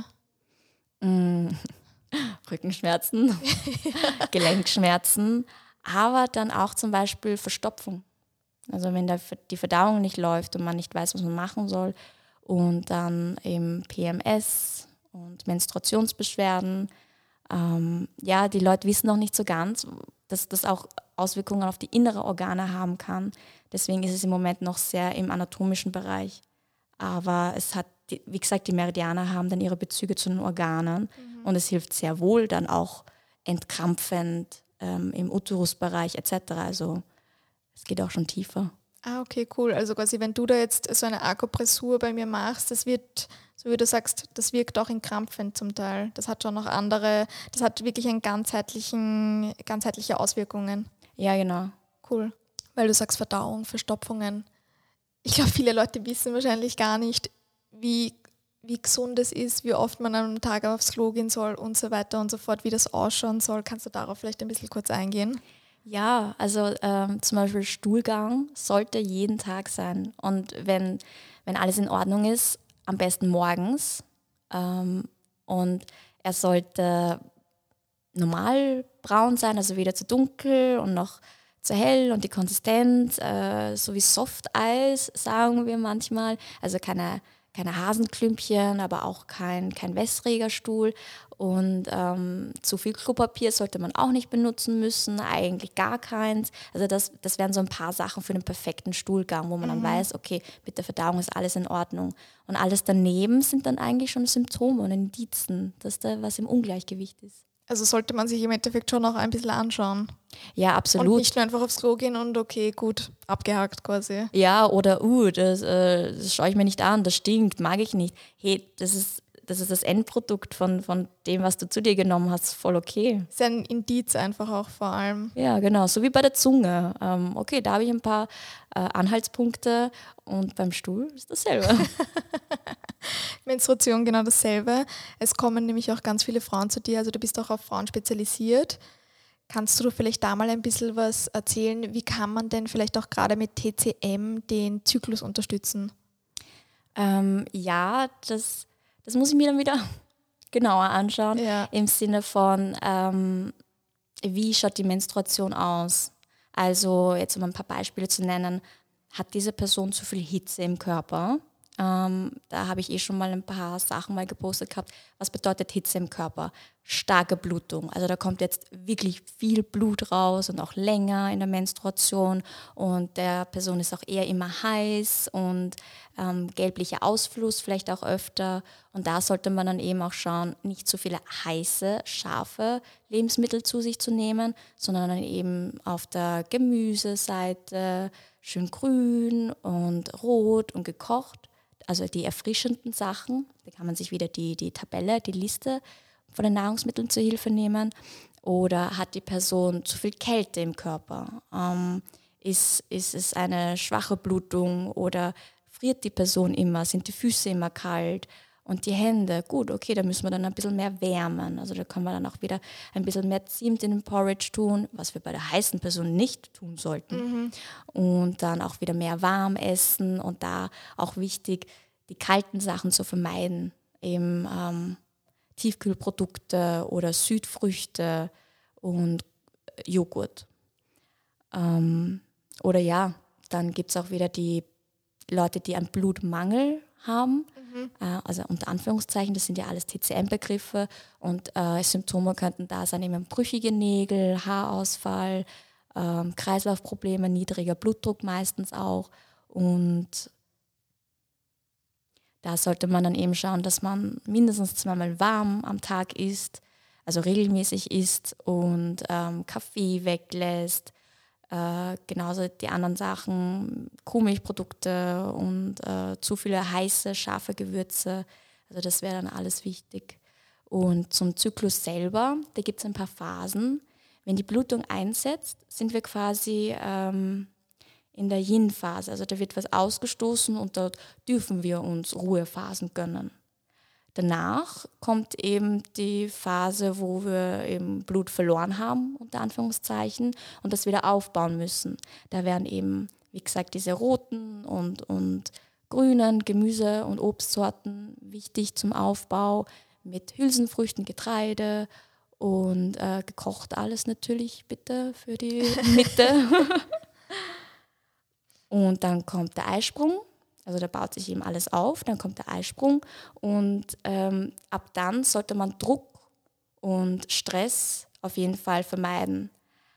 Rückenschmerzen, Gelenkschmerzen, aber dann auch zum Beispiel Verstopfung. Also wenn die Verdauung nicht läuft und man nicht weiß, was man machen soll, und dann eben PMS und Menstruationsbeschwerden. Die Leute wissen noch nicht so ganz, dass das auch Auswirkungen auf die inneren Organe haben kann. Deswegen ist es im Moment noch sehr im anatomischen Bereich. Aber es hat, wie gesagt, die Meridianer haben dann ihre Bezüge zu den Organen und es hilft sehr wohl dann auch entkrampfend im Uterusbereich etc. Also es geht auch schon tiefer.
Ah, okay, cool. Also quasi, wenn du da jetzt so eine Akupressur bei mir machst, das wird, so wie du sagst, das wirkt auch entkrampfend zum Teil. Das hat schon noch das hat wirklich ganzheitliche Auswirkungen.
Ja, genau.
Cool. Weil du sagst Verdauung, Verstopfungen. Ich glaube, viele Leute wissen wahrscheinlich gar nicht, wie gesund es ist, wie oft man am Tag aufs Klo gehen soll und so weiter und so fort, wie das ausschauen soll. Kannst du darauf vielleicht ein bisschen kurz eingehen?
Ja, also zum Beispiel Stuhlgang sollte jeden Tag sein. Und wenn alles in Ordnung ist, am besten morgens. Und er sollte normal braun sein, also weder zu dunkel und noch zu hell, und die Konsistenz, so wie Softeis, sagen wir manchmal. Also keine Hasenklümpchen, aber auch kein wässriger Stuhl. Und zu viel Klopapier sollte man auch nicht benutzen müssen, eigentlich gar keins. Also das wären so ein paar Sachen für den perfekten Stuhlgang, wo man dann weiß, okay, mit der Verdauung ist alles in Ordnung. Und alles daneben sind dann eigentlich schon Symptome und Indizen, dass da was im Ungleichgewicht ist.
Also sollte man sich im Endeffekt schon auch ein bisschen anschauen.
Ja, absolut.
Und nicht nur einfach aufs Klo gehen und okay, gut, abgehakt quasi.
Ja, oder das schaue ich mir nicht an, das stinkt, mag ich nicht. Hey, das ist das ist das Endprodukt von dem, was du zu dir genommen hast, voll okay.
Das ist ein Indiz einfach auch vor allem.
Ja, genau, so wie bei der Zunge. Okay, da habe ich ein paar Anhaltspunkte und beim Stuhl ist dasselbe.
Menstruation genau dasselbe. Es kommen nämlich auch ganz viele Frauen zu dir, also du bist auch auf Frauen spezialisiert. Kannst du vielleicht da mal ein bisschen was erzählen? Wie kann man denn vielleicht auch gerade mit TCM den Zyklus unterstützen?
Ja, das muss ich mir dann wieder genauer anschauen.
Ja.
Im Sinne von, wie schaut die Menstruation aus? Also jetzt um ein paar Beispiele zu nennen, hat diese Person zu viel Hitze im Körper? Da habe ich schon mal ein paar Sachen mal gepostet gehabt. Was bedeutet Hitze im Körper? Starke Blutung. Also da kommt jetzt wirklich viel Blut raus und auch länger in der Menstruation und der Person ist auch eher immer heiß und gelblicher Ausfluss vielleicht auch öfter. Und da sollte man dann eben auch schauen, nicht so viele heiße, scharfe Lebensmittel zu sich zu nehmen, sondern dann eben auf der Gemüseseite schön grün und rot und gekocht. Also die erfrischenden Sachen, da kann man sich wieder die Tabelle, die Liste von den Nahrungsmitteln zur Hilfe nehmen. Oder hat die Person zu viel Kälte im Körper? Ist es eine schwache Blutung oder friert die Person immer? Sind die Füße immer kalt? Und die Hände, gut, okay, da müssen wir dann ein bisschen mehr wärmen. Also da kann man dann auch wieder ein bisschen mehr Zimt in den Porridge tun, was wir bei der heißen Person nicht tun sollten. Und dann auch wieder mehr warm essen und da auch wichtig, die kalten Sachen zu vermeiden. Eben Tiefkühlprodukte oder Südfrüchte und Joghurt. Oder ja, dann gibt es auch wieder die Leute, die einen Blutmangel haben. Also unter Anführungszeichen, das sind ja alles TCM-Begriffe und Symptome könnten da sein, eben brüchige Nägel, Haarausfall, Kreislaufprobleme, niedriger Blutdruck meistens auch und da sollte man dann eben schauen, dass man mindestens 2-mal warm am Tag isst, also regelmäßig isst und Kaffee weglässt, genauso die anderen Sachen, Kuhmilchprodukte und zu viele heiße, scharfe Gewürze. Also das wäre dann alles wichtig. Und zum Zyklus selber, da gibt es ein paar Phasen. Wenn die Blutung einsetzt, sind wir quasi in der Yin-Phase. Also da wird was ausgestoßen und dort dürfen wir uns Ruhephasen gönnen. Danach kommt eben die Phase, wo wir eben Blut verloren haben, unter Anführungszeichen, und das wieder aufbauen müssen. Da wären eben, wie gesagt, diese roten und grünen Gemüse- und Obstsorten wichtig zum Aufbau mit Hülsenfrüchten, Getreide und gekocht alles natürlich bitte für die Mitte. Und dann kommt der Eisprung. Also da baut sich eben alles auf, dann kommt der Eisprung und ab dann sollte man Druck und Stress auf jeden Fall vermeiden.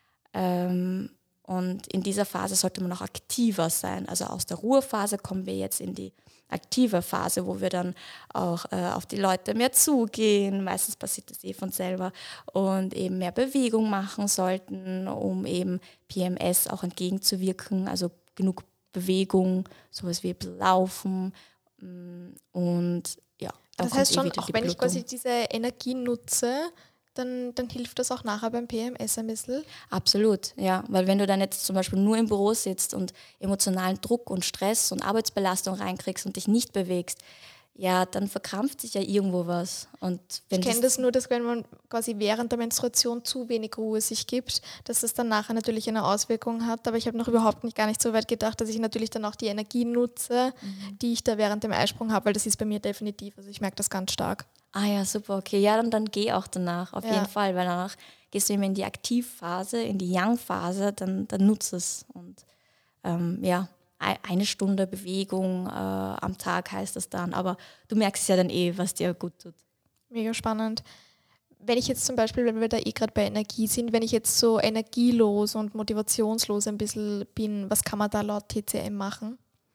Und in dieser Phase sollte man auch aktiver sein. Also aus der Ruhephase kommen wir jetzt in die aktive Phase, wo wir dann auch auf die Leute mehr zugehen. Meistens passiert das von selber und eben mehr Bewegung machen sollten, um eben PMS auch entgegenzuwirken, also genug Bewegung, sowas wie Laufen und ja.
Das heißt schon, auch wenn ich quasi diese Energie nutze, dann hilft das auch nachher beim PMS ein bisschen?
Absolut, ja, weil wenn du dann jetzt zum Beispiel nur im Büro sitzt und emotionalen Druck und Stress und Arbeitsbelastung reinkriegst und dich nicht bewegst, ja, dann verkrampft sich ja irgendwo was. Und wenn
ich kenne das nur, dass wenn man quasi während der Menstruation zu wenig Ruhe sich gibt, dass das dann nachher natürlich eine Auswirkung hat. Aber ich habe noch überhaupt gar nicht so weit gedacht, dass ich natürlich dann auch die Energie nutze, die ich da während dem Eisprung habe, weil das ist bei mir definitiv. Also ich merke das ganz stark.
Ah ja, super, okay. Ja, dann geh auch danach, auf jeden Fall, weil danach gehst du immer in die Aktivphase, in die Yang-Phase, dann nutzt es. Und ja, 1 Stunde Bewegung am Tag heißt das dann, aber du merkst ja dann was dir gut tut.
Mega spannend. Wenn ich jetzt zum Beispiel, wenn wir da gerade bei Energie sind, wenn ich jetzt so energielos und motivationslos ein bisschen bin, was kann man da laut TCM machen?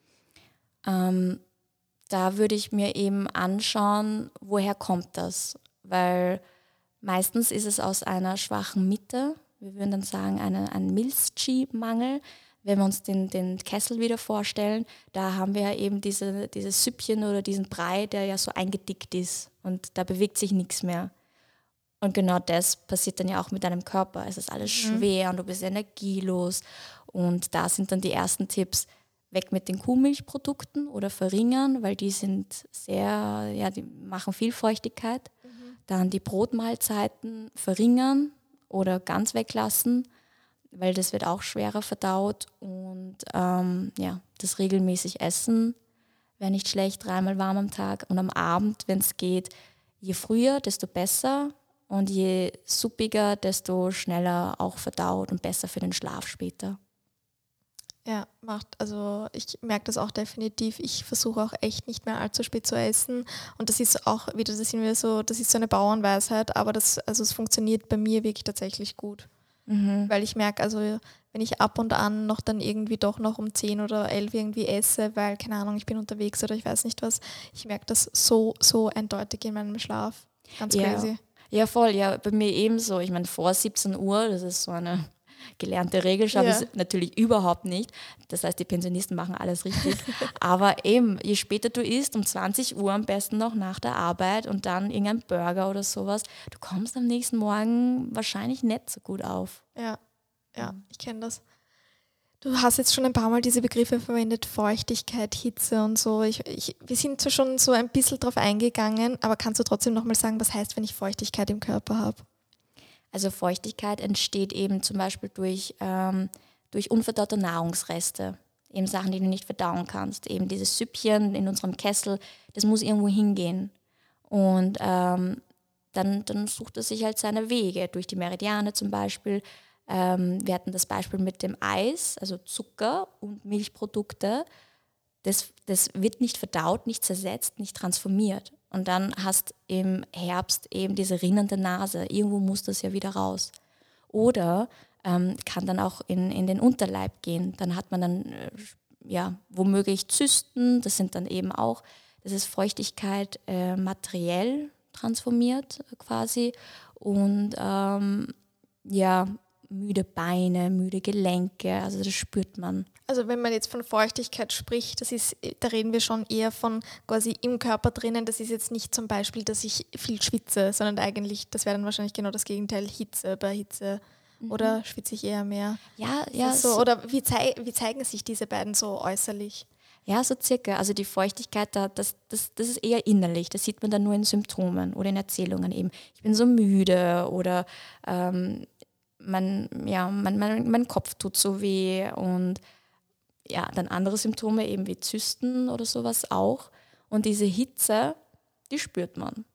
Da würde ich mir eben anschauen, woher kommt das? Weil meistens ist es aus einer schwachen Mitte, wir würden dann sagen ein Milz-Qi-Mangel. wenn wir uns den Kessel wieder vorstellen, da haben wir ja eben dieses Süppchen oder diesen Brei, der ja so eingedickt ist und da bewegt sich nichts mehr. Und genau das passiert dann ja auch mit deinem Körper. Es ist alles schwer und du bist energielos. Und da sind dann die ersten Tipps, weg mit den Kuhmilchprodukten oder verringern, weil die sind die machen viel Feuchtigkeit. Dann die Brotmahlzeiten verringern oder ganz weglassen, weil das wird auch schwerer verdaut. Und das regelmäßig essen wäre nicht schlecht, 3-mal warm am Tag. Und am Abend, wenn es geht, je früher, desto besser. Und je suppiger, desto schneller auch verdaut und besser für den Schlaf später.
Ja, also ich merke das auch definitiv. Ich versuche auch echt nicht mehr allzu spät zu essen. Und das ist auch wieder, das ist so eine Bauernweisheit, aber es funktioniert bei mir wirklich tatsächlich gut. Weil ich merke, also wenn ich ab und an noch dann irgendwie doch noch um 10 oder 11 irgendwie esse, weil, keine Ahnung, ich bin unterwegs oder ich weiß nicht was, ich merke das so eindeutig in meinem Schlaf. Ganz crazy.
Ja, voll. Ja, bei mir ebenso. Ich meine, vor 17 Uhr, das ist so eine gelernte Regel, schaffe ich es natürlich überhaupt nicht. Das heißt, die Pensionisten machen alles richtig. Aber eben, je später du isst, um 20 Uhr am besten noch nach der Arbeit und dann irgendein Burger oder sowas, du kommst am nächsten Morgen wahrscheinlich nicht so gut auf.
Ja, ich kenne das. Du hast jetzt schon ein paar Mal diese Begriffe verwendet, Feuchtigkeit, Hitze und so. Wir sind zwar schon so ein bisschen drauf eingegangen, aber kannst du trotzdem nochmal sagen, was heißt, wenn ich Feuchtigkeit im Körper habe?
Also Feuchtigkeit entsteht eben zum Beispiel durch unverdaute Nahrungsreste, eben Sachen, die du nicht verdauen kannst. Eben dieses Süppchen in unserem Kessel, das muss irgendwo hingehen. Und dann sucht es sich halt seine Wege, durch die Meridiane zum Beispiel. Wir hatten das Beispiel mit dem Eis, also Zucker und Milchprodukte. Das wird nicht verdaut, nicht zersetzt, nicht transformiert. Und dann hast im Herbst eben diese rinnende Nase. Irgendwo muss das ja wieder raus. Oder kann dann auch in den Unterleib gehen. Dann hat man dann womöglich Zysten. Das sind dann eben auch, das ist Feuchtigkeit materiell transformiert quasi. Und müde Beine, müde Gelenke, also das spürt man.
Also wenn man jetzt von Feuchtigkeit spricht, da reden wir schon eher von quasi im Körper drinnen. Das ist jetzt nicht zum Beispiel, dass ich viel schwitze, sondern eigentlich, das wäre dann wahrscheinlich genau das Gegenteil, Hitze. Bei Hitze oder schwitze ich eher mehr?
Ja.
So, oder wie zeigen sich diese beiden so äußerlich?
Ja, so circa. Also die Feuchtigkeit, das ist eher innerlich. Das sieht man dann nur in Symptomen oder in Erzählungen eben. Ich bin so müde oder mein Kopf tut so weh und ja, dann andere Symptome eben wie Zysten oder sowas auch. Und diese Hitze, die spürt man.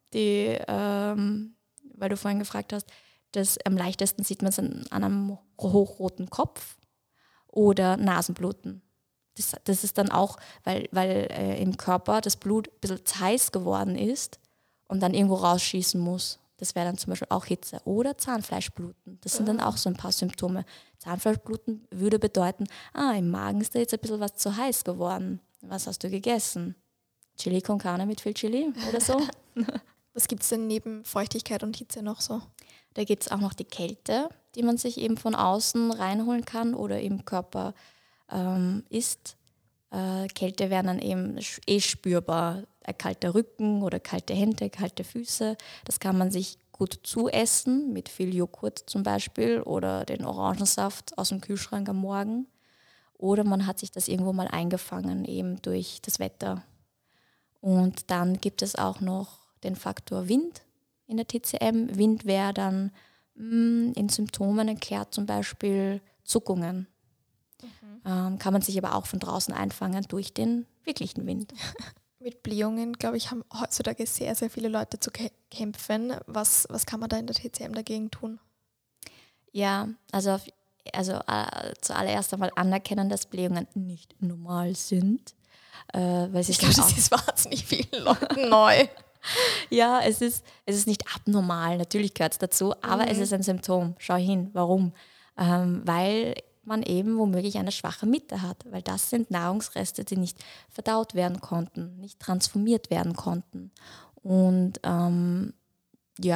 Weil du vorhin gefragt hast, dass am leichtesten sieht man es an einem hochroten Kopf oder Nasenbluten. Das ist dann auch, weil im Körper das Blut ein bisschen zu heiß geworden ist und dann irgendwo rausschießen muss. Das wäre dann zum Beispiel auch Hitze. Oder Zahnfleischbluten. Das sind dann auch so ein paar Symptome. Zahnfleischbluten würde bedeuten, im Magen ist da jetzt ein bisschen was zu heiß geworden. Was hast du gegessen? Chili con carne mit viel Chili oder so?
Was gibt es denn neben Feuchtigkeit und Hitze noch so?
Da gibt es auch noch die Kälte, die man sich eben von außen reinholen kann oder im Körper isst. Kälte wären dann eben spürbar. Ein kalter Rücken oder kalte Hände, kalte Füße. Das kann man sich gut zuessen, mit viel Joghurt zum Beispiel oder den Orangensaft aus dem Kühlschrank am Morgen. Oder man hat sich das irgendwo mal eingefangen, eben durch das Wetter. Und dann gibt es auch noch den Faktor Wind in der TCM. Wind wäre dann in Symptomen erklärt, zum Beispiel Zuckungen. Kann man sich aber auch von draußen einfangen durch den wirklichen Wind.
Mit Blähungen, glaube ich, haben heutzutage sehr, sehr viele Leute zu kämpfen. Was kann man da in der TCM dagegen tun?
Ja, also zuallererst einmal anerkennen, dass Blähungen nicht normal sind.
Ich glaube, das ist wahnsinnig vielen Leuten neu.
Ja, es ist nicht abnormal, natürlich gehört es dazu, aber es ist ein Symptom. Schau hin, warum? Weil man eben womöglich eine schwache Mitte hat, weil das sind Nahrungsreste, die nicht verdaut werden konnten, nicht transformiert werden konnten. Und am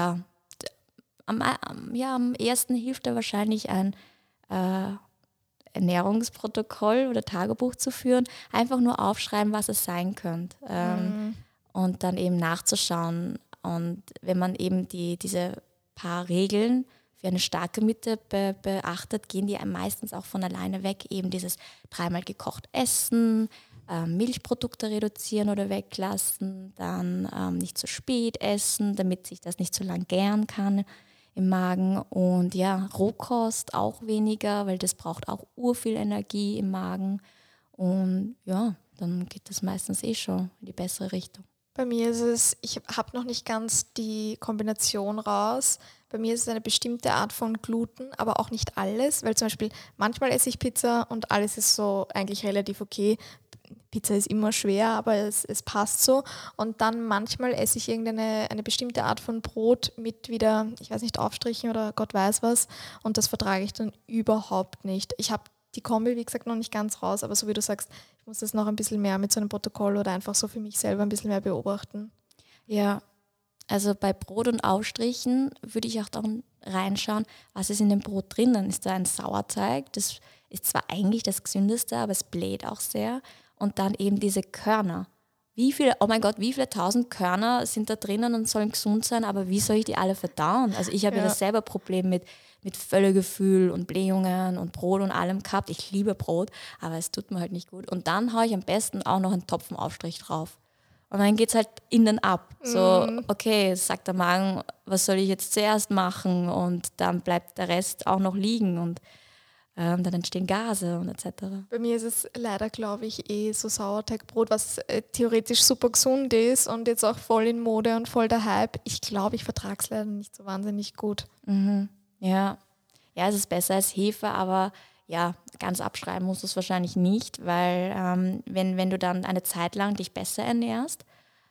ehesten hilft da wahrscheinlich ein Ernährungsprotokoll oder Tagebuch zu führen, einfach nur aufschreiben, was es sein könnte und dann eben nachzuschauen. Und wenn man eben diese paar Regeln für eine starke Mitte beachtet, gehen die einem meistens auch von alleine weg. Eben dieses 3-mal gekocht essen, Milchprodukte reduzieren oder weglassen, dann nicht zu spät essen, damit sich das nicht so lang gären kann im Magen. Und ja, Rohkost auch weniger, weil das braucht auch urviel Energie im Magen. Und ja, dann geht das meistens schon in die bessere Richtung.
Bei mir ist es, ich habe noch nicht ganz die Kombination raus. Bei mir ist es eine bestimmte Art von Gluten, aber auch nicht alles, weil zum Beispiel manchmal esse ich Pizza und alles ist so eigentlich relativ okay. Pizza ist immer schwer, aber es passt so. Und dann manchmal esse ich eine bestimmte Art von Brot mit wieder, ich weiß nicht, Aufstrichen oder Gott weiß was. Und das vertrage ich dann überhaupt nicht. Ich habe die Kombi, wie gesagt, noch nicht ganz raus, aber so wie du sagst, ich muss das noch ein bisschen mehr mit so einem Protokoll oder einfach so für mich selber ein bisschen mehr beobachten.
Ja, also bei Brot und Aufstrichen würde ich auch dann reinschauen, was ist in dem Brot drinnen. Ist da ein Sauerteig? Das ist zwar eigentlich das Gesündeste, aber es bläht auch sehr. Und dann eben diese Körner. Oh mein Gott, wie viele 1000 Körner sind da drinnen und sollen gesund sein, aber wie soll ich die alle verdauen? Also ich habe ja das selber Problem mit Völlegefühl und Blähungen und Brot und allem gehabt. Ich liebe Brot, aber es tut mir halt nicht gut. Und dann haue ich am besten auch noch einen Topfenaufstrich drauf. Und dann geht es halt innen ab. So, okay, sagt der Magen, was soll ich jetzt zuerst machen? Und dann bleibt der Rest auch noch liegen und dann entstehen Gase und etc.
Bei mir ist es leider, glaube ich, so Sauerteigbrot, was theoretisch super gesund ist und jetzt auch voll in Mode und voll der Hype. Ich glaube, ich vertrage es leider nicht so wahnsinnig gut.
Mhm. Ja, es ist besser als Hefe, aber ja, ganz abschreiben musst du es wahrscheinlich nicht, weil wenn du dann eine Zeit lang dich besser ernährst,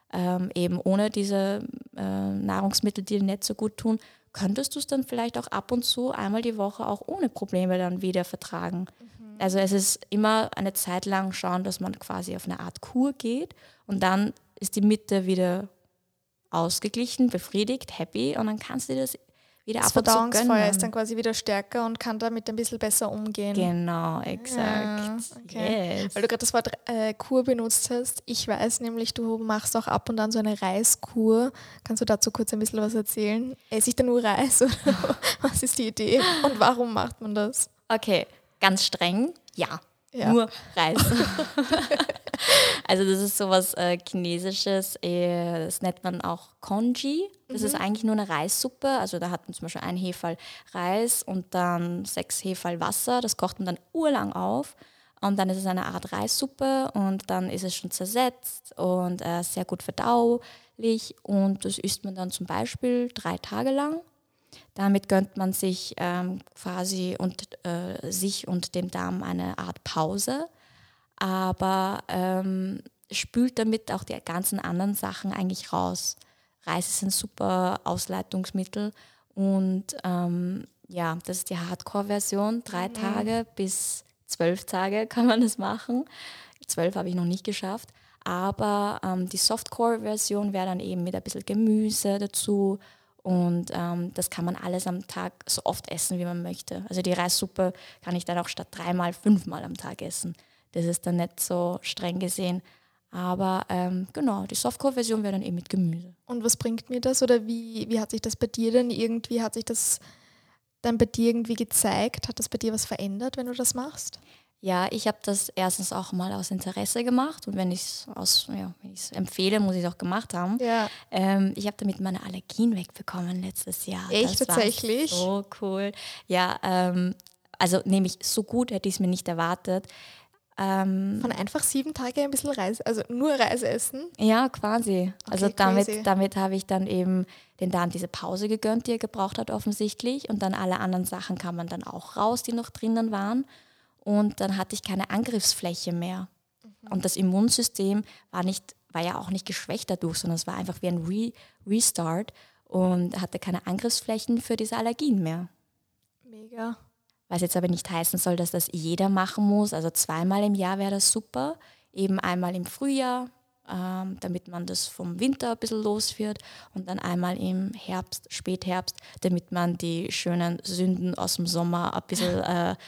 eben ohne diese Nahrungsmittel, die dir nicht so gut tun, könntest du es dann vielleicht auch ab und zu einmal die Woche auch ohne Probleme dann wieder vertragen. Also es ist immer eine Zeit lang schauen, dass man quasi auf eine Art Kur geht und dann ist die Mitte wieder ausgeglichen, befriedigt, happy und dann kannst du dir das wieder
das
ab und zu gönnen.
Verdauungsfeuer ist dann quasi wieder stärker und kann damit ein bisschen besser umgehen.
Genau, exakt.
Ja, okay. Yes. Weil du gerade das Wort Kur benutzt hast. Ich weiß nämlich, du machst auch ab und an so eine Reiskur. Kannst du dazu kurz ein bisschen was erzählen? Esse ich da nur Reis oder was ist die Idee und warum macht man das?
Okay, ganz streng, ja. Nur Reis. Also das ist sowas Chinesisches, das nennt man auch Congee. Das ist eigentlich nur eine Reissuppe. Also da hat man zum Beispiel 1 Hefall Reis und dann 6 Hefall Wasser. Das kocht man dann urlang auf und dann ist es eine Art Reissuppe und dann ist es schon zersetzt und sehr gut verdaulich und das isst man dann zum Beispiel 3 Tage lang. Damit gönnt man sich quasi sich und dem Darm eine Art Pause, aber spült damit auch die ganzen anderen Sachen eigentlich raus. Reis ist ein super Ausleitungsmittel und das ist die Hardcore-Version. 3 Tage bis 12 Tage kann man das machen. 12 habe ich noch nicht geschafft, aber die Softcore-Version wäre dann eben mit ein bisschen Gemüse dazu. Und das kann man alles am Tag so oft essen, wie man möchte. Also die Reissuppe kann ich dann auch statt 3-mal 5-mal am Tag essen. Das ist dann nicht so streng gesehen. Aber genau, die Softcore-Version wäre dann eben mit Gemüse.
Und was bringt mir das? Oder wie hat sich das bei dir denn irgendwie, hat sich das dann bei dir irgendwie gezeigt? Hat das bei dir was verändert, wenn du das machst?
Ja, ich habe das erstens auch mal aus Interesse gemacht und wenn ich es empfehle, muss ich es auch gemacht haben. Ja. Ich habe damit meine Allergien wegbekommen letztes Jahr.
Echt, das tatsächlich?
War so cool. Ja, also nämlich so gut hätte ich es mir nicht erwartet.
Von einfach 7 Tage ein bisschen Reis, also nur Reis essen?
Ja, quasi.
Okay,
also damit habe ich dann eben den Darm diese Pause gegönnt, die er gebraucht hat offensichtlich und dann alle anderen Sachen kam man dann auch raus, die noch drinnen waren. Und dann hatte ich keine Angriffsfläche mehr. Und das Immunsystem war ja auch nicht geschwächt dadurch, sondern es war einfach wie ein Restart und hatte keine Angriffsflächen für diese Allergien mehr.
Mega.
Was jetzt aber nicht heißen soll, dass das jeder machen muss. Also 2-mal im Jahr wäre das super. Eben einmal im Frühjahr, damit man das vom Winter ein bisschen los wird und dann einmal im Herbst, Spätherbst, damit man die schönen Sünden aus dem Sommer ein bisschen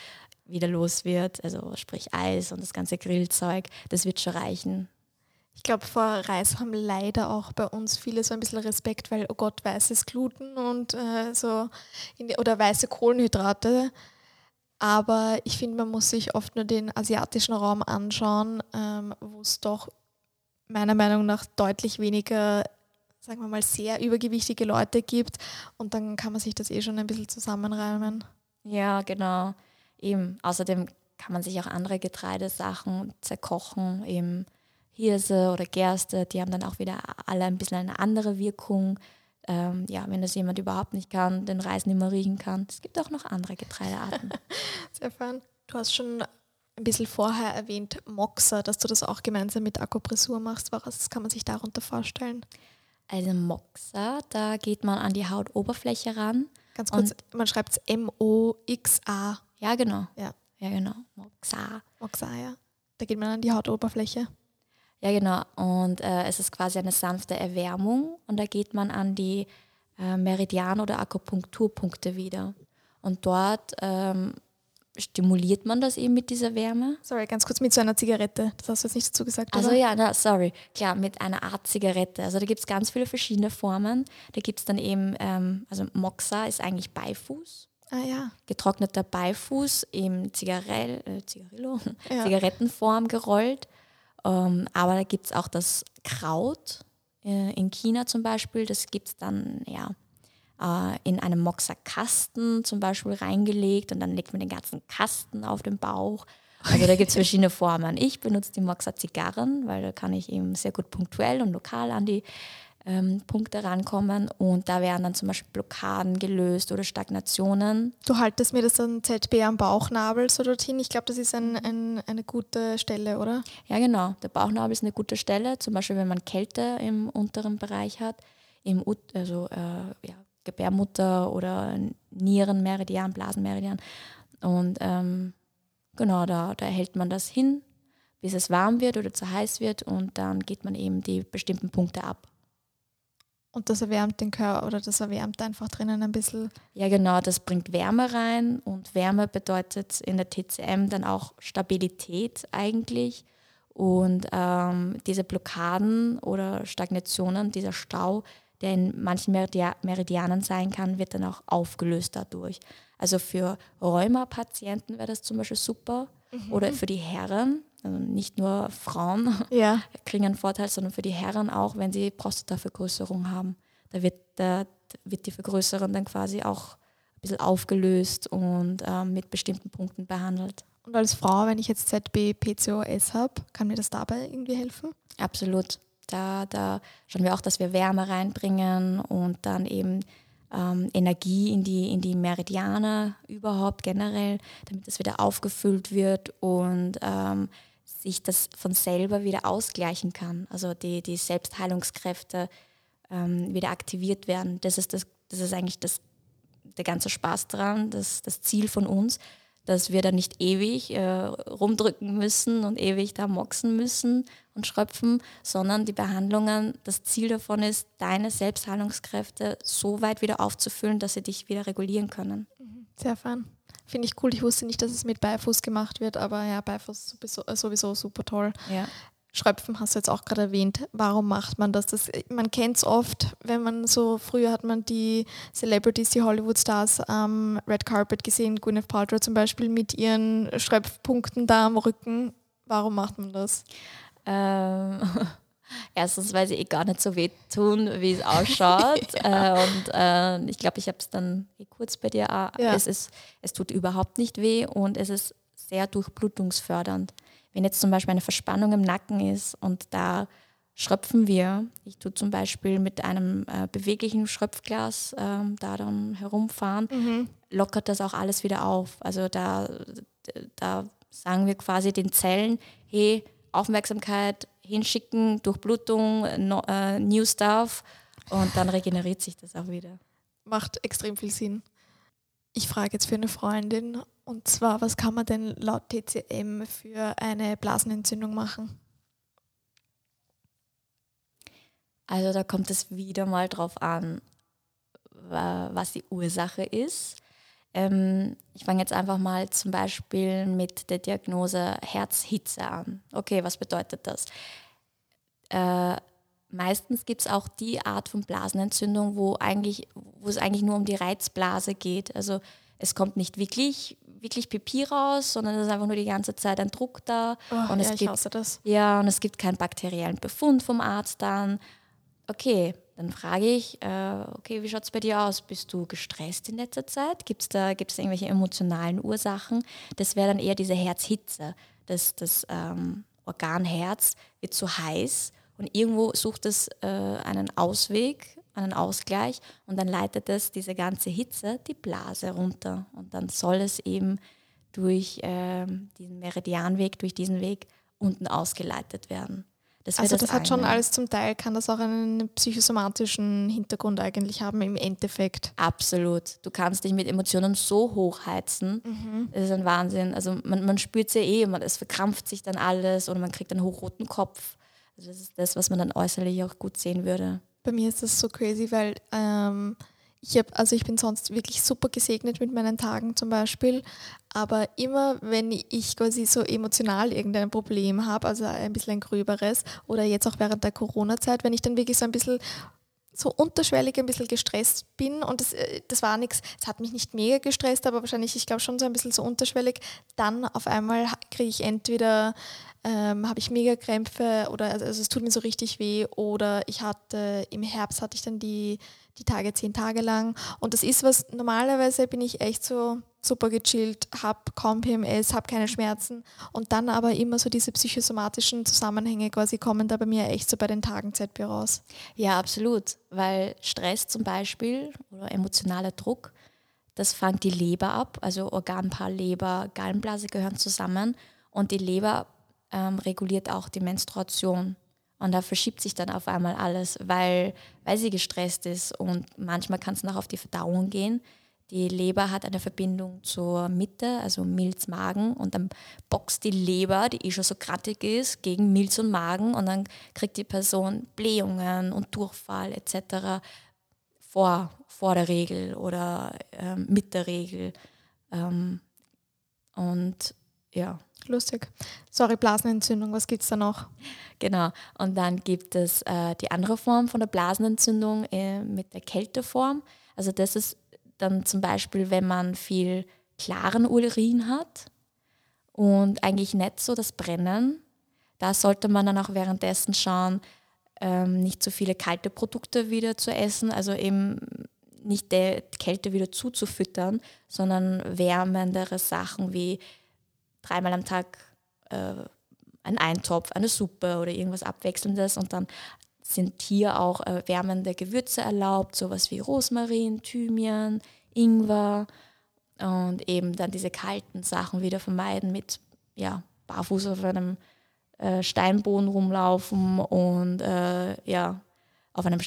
wieder los wird, also sprich Eis und das ganze Grillzeug, das wird schon reichen.
Ich glaube, vor Reis haben leider auch bei uns viele so ein bisschen Respekt, weil, oh Gott, weißes Gluten und oder weiße Kohlenhydrate. Aber ich finde, man muss sich oft nur den asiatischen Raum anschauen, wo es doch meiner Meinung nach deutlich weniger, sagen wir mal, sehr übergewichtige Leute gibt. Und dann kann man sich das schon ein bisschen zusammenreimen.
Ja, genau. Eben. Außerdem kann man sich auch andere Getreidesachen zerkochen, eben Hirse oder Gerste, die haben dann auch wieder alle ein bisschen eine andere Wirkung. Wenn das jemand überhaupt nicht kann, den Reis nicht mehr riechen kann. Es gibt auch noch andere Getreidearten.
Sehr fein. Du hast schon ein bisschen vorher erwähnt, Moxa, dass du das auch gemeinsam mit Akupressur machst. Was kann man sich darunter vorstellen?
Also Moxa, da geht man an die Hautoberfläche ran.
Ganz kurz, man schreibt es M-O-X-A.
Ja, genau.
Ja,
genau. Moxa.
Moxa, ja. Da geht man an die Hautoberfläche.
Ja, genau. Und es ist quasi eine sanfte Erwärmung und da geht man an die Meridian- oder Akupunkturpunkte wieder. Und dort stimuliert man das eben mit dieser Wärme.
Sorry, ganz kurz mit so einer Zigarette. Das hast du jetzt nicht dazu gesagt,
Also
oder?
ja, sorry. Klar, mit einer Art Zigarette. Also da gibt es ganz viele verschiedene Formen. Da gibt es dann eben, also Moxa ist eigentlich Beifuß.
Ah ja.
Getrockneter Beifuß im Zigarillo,
Ja.
Zigarettenform gerollt. Aber da gibt es auch das Kraut in China zum Beispiel. Das gibt es dann in einem Moxa-Kasten zum Beispiel reingelegt und dann legt man den ganzen Kasten auf den Bauch. Also da gibt es verschiedene Formen. Ich benutze die Moxa-Zigarren, weil da kann ich eben sehr gut punktuell und lokal an die Punkte rankommen und da werden dann zum Beispiel Blockaden gelöst oder Stagnationen.
Du haltest mir das dann ZB am Bauchnabel so dorthin. Ich glaube, das ist eine gute Stelle, oder?
Ja, genau. Der Bauchnabel ist eine gute Stelle, zum Beispiel wenn man Kälte im unteren Bereich hat, Gebärmutter oder Nierenmeridian, Blasenmeridian. Und genau, da hält man das hin, bis es warm wird oder zu heiß wird und dann geht man eben die bestimmten Punkte ab.
Und das erwärmt den Körper oder das erwärmt einfach drinnen ein bisschen.
Ja, genau, das bringt Wärme rein und Wärme bedeutet in der TCM dann auch Stabilität eigentlich. Und diese Blockaden oder Stagnationen, dieser Stau, der in manchen Meridianen sein kann, wird dann auch aufgelöst dadurch. Also für Rheuma-Patienten wäre das zum Beispiel super oder für die Herren. Also nicht nur Frauen kriegen einen Vorteil, sondern für die Herren auch, wenn sie Prostatavergrößerung haben. Da wird die Vergrößerung dann quasi auch ein bisschen aufgelöst und mit bestimmten Punkten behandelt.
Und als Frau, wenn ich jetzt ZB PCOS habe, kann mir das dabei irgendwie helfen?
Absolut. Da schauen wir auch, dass wir Wärme reinbringen und dann eben Energie in die Meridiane überhaupt generell, damit das wieder aufgefüllt wird und sich das von selber wieder ausgleichen kann. Also die Selbstheilungskräfte wieder aktiviert werden. Das ist eigentlich der ganze Spaß dran, das Ziel von uns, dass wir da nicht ewig rumdrücken müssen und ewig da moxen müssen und schröpfen, sondern die Behandlungen, das Ziel davon ist, deine Selbstheilungskräfte so weit wieder aufzufüllen, dass sie dich wieder regulieren können.
Sehr fein. Finde ich cool. Ich wusste nicht, dass es mit Beifuß gemacht wird, aber ja, Beifuß sowieso super toll.
Ja.
Schröpfen hast du jetzt auch gerade erwähnt. Warum macht man das? Man kennt es oft, wenn man früher hat man die Celebrities, die Hollywood-Stars am Red Carpet gesehen, Gwyneth Paltrow zum Beispiel mit ihren Schröpfpunkten da am Rücken. Warum macht man das?
Erstens, weil sie gar nicht so wehtun, wie es ausschaut. Und ich glaube, ich habe es dann kurz bei dir auch. Ja. Es tut überhaupt nicht weh und es ist sehr durchblutungsfördernd. Wenn jetzt zum Beispiel eine Verspannung im Nacken ist und da schröpfen wir, ich tue zum Beispiel mit einem beweglichen Schröpfglas da dann herumfahren, lockert das auch alles wieder auf. Also da sagen wir quasi den Zellen, hey, Aufmerksamkeit hinschicken, Durchblutung, New Stuff und dann regeneriert sich das auch wieder.
Macht extrem viel Sinn. Ich frage jetzt für eine Freundin und zwar, was kann man denn laut TCM für eine Blasenentzündung machen?
Also da kommt es wieder mal drauf an, was die Ursache ist. Ich fange jetzt einfach mal zum Beispiel mit der Diagnose Herzhitze an. Okay, was bedeutet das? Meistens gibt es auch die Art von Blasenentzündung, wo es eigentlich nur um die Reizblase geht. Also es kommt nicht wirklich Pipi raus, sondern es ist einfach nur die ganze Zeit ein Druck da.
Und ich hasse das.
Ja, und es gibt keinen bakteriellen Befund vom Arzt dann. Okay, dann frage ich, wie schaut es bei dir aus? Bist du gestresst in letzter Zeit? Gibt es irgendwelche emotionalen Ursachen? Das wäre dann eher diese Herzhitze. Das Organ Herz wird zu heiß und irgendwo sucht es einen Ausweg, einen Ausgleich und dann leitet es diese ganze Hitze die Blase runter. Und dann soll es eben durch diesen Meridianweg, durch diesen Weg unten ausgeleitet werden.
Das hat schon alles zum Teil, kann das auch einen psychosomatischen Hintergrund eigentlich haben im Endeffekt.
Absolut. Du kannst dich mit Emotionen so hochheizen. Das ist ein Wahnsinn. Also man spürt es ja es verkrampft sich dann alles oder man kriegt einen hochroten Kopf. Also das ist das, was man dann äußerlich auch gut sehen würde.
Bei mir ist das so crazy, weil ich bin sonst wirklich super gesegnet mit meinen Tagen zum Beispiel, aber immer wenn ich quasi so emotional irgendein Problem habe, also ein bisschen ein gröberes oder jetzt auch während der Corona-Zeit, wenn ich dann wirklich so ein bisschen so unterschwellig ein bisschen gestresst bin und das war nichts, es hat mich nicht mega gestresst, aber wahrscheinlich, ich glaube schon so ein bisschen so unterschwellig, dann auf einmal kriege ich entweder habe ich mega Krämpfe oder also es tut mir so richtig weh oder im Herbst hatte ich dann die Tage 10 Tage lang und das ist was, normalerweise bin ich echt so super gechillt, habe kaum PMS, habe keine Schmerzen und dann aber immer so diese psychosomatischen Zusammenhänge quasi kommen da bei mir echt so bei den Tagen ZB raus.
Ja, absolut, weil Stress zum Beispiel oder emotionaler Druck, das fängt die Leber ab, also Organpaar Leber, Gallenblase gehören zusammen und die Leber reguliert auch die Menstruation. Und da verschiebt sich dann auf einmal alles, weil sie gestresst ist und manchmal kann es noch auf die Verdauung gehen. Die Leber hat eine Verbindung zur Mitte, also Milz, Magen und dann boxt die Leber, die schon so krattig ist, gegen Milz und Magen und dann kriegt die Person Blähungen und Durchfall etc. vor der Regel oder mit der Regel. Und ja.
Lustig. Sorry, Blasenentzündung, was gibt es da noch?
Genau, und dann gibt es die andere Form von der Blasenentzündung mit der Kälteform. Also das ist dann zum Beispiel, wenn man viel klaren Urin hat und eigentlich nicht so das Brennen. Da sollte man dann auch währenddessen schauen, nicht zu viele kalte Produkte wieder zu essen, also eben nicht der Kälte wieder zuzufüttern, sondern wärmendere Sachen wie 3-mal am Tag ein Eintopf, eine Suppe oder irgendwas Abwechselndes und dann sind hier auch wärmende Gewürze erlaubt, sowas wie Rosmarin, Thymian, Ingwer und eben dann diese kalten Sachen wieder vermeiden mit barfuß auf einem Steinboden rumlaufen und auf einem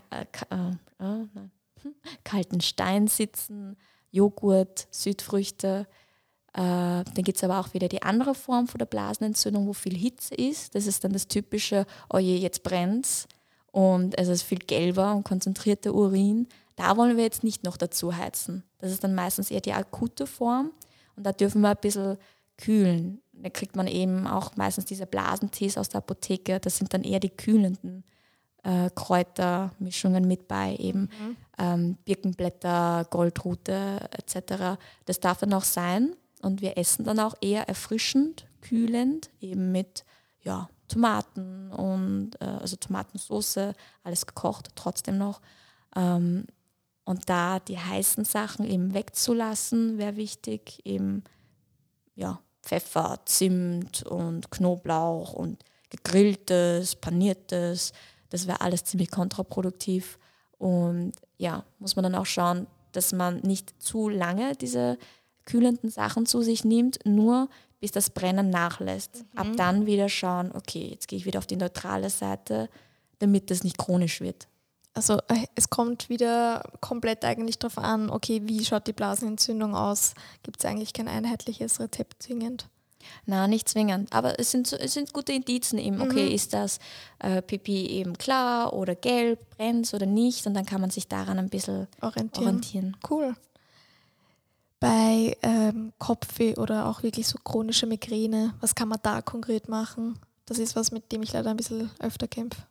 kalten Stein sitzen, Joghurt, Südfrüchte. Dann gibt es aber auch wieder die andere Form von der Blasenentzündung, wo viel Hitze ist. Das ist dann das typische, oh je, jetzt brennt's. Und es ist viel gelber und konzentrierter Urin. Da wollen wir jetzt nicht noch dazu heizen. Das ist dann meistens eher die akute Form. Und da dürfen wir ein bisschen kühlen. Da kriegt man eben auch meistens diese Blasentees aus der Apotheke. Das sind dann eher die kühlenden Kräutermischungen mit bei, eben Birkenblätter, Goldrute etc. Das darf dann auch sein. Und wir essen dann auch eher erfrischend, kühlend, eben mit Tomaten und also Tomatensauce, alles gekocht, trotzdem noch. Und da die heißen Sachen eben wegzulassen, wäre wichtig, eben Pfeffer, Zimt und Knoblauch und gegrilltes, paniertes, das wäre alles ziemlich kontraproduktiv. Und muss man dann auch schauen, dass man nicht zu lange diese kühlenden Sachen zu sich nimmt, nur bis das Brennen nachlässt. Ab dann wieder schauen, okay, jetzt gehe ich wieder auf die neutrale Seite, damit das nicht chronisch wird.
Also es kommt wieder komplett eigentlich darauf an, okay, wie schaut die Blasenentzündung aus? Gibt es eigentlich kein einheitliches Rezept zwingend?
Na, nicht zwingend, aber es sind gute Indizien eben, okay, ist das Pipi eben klar oder gelb, brennt oder nicht und dann kann man sich daran ein bisschen orientieren.
Cool. bei Kopfweh oder auch wirklich so chronische Migräne? Was kann man da konkret machen? Das ist was, mit dem ich leider ein bisschen öfter kämpfe.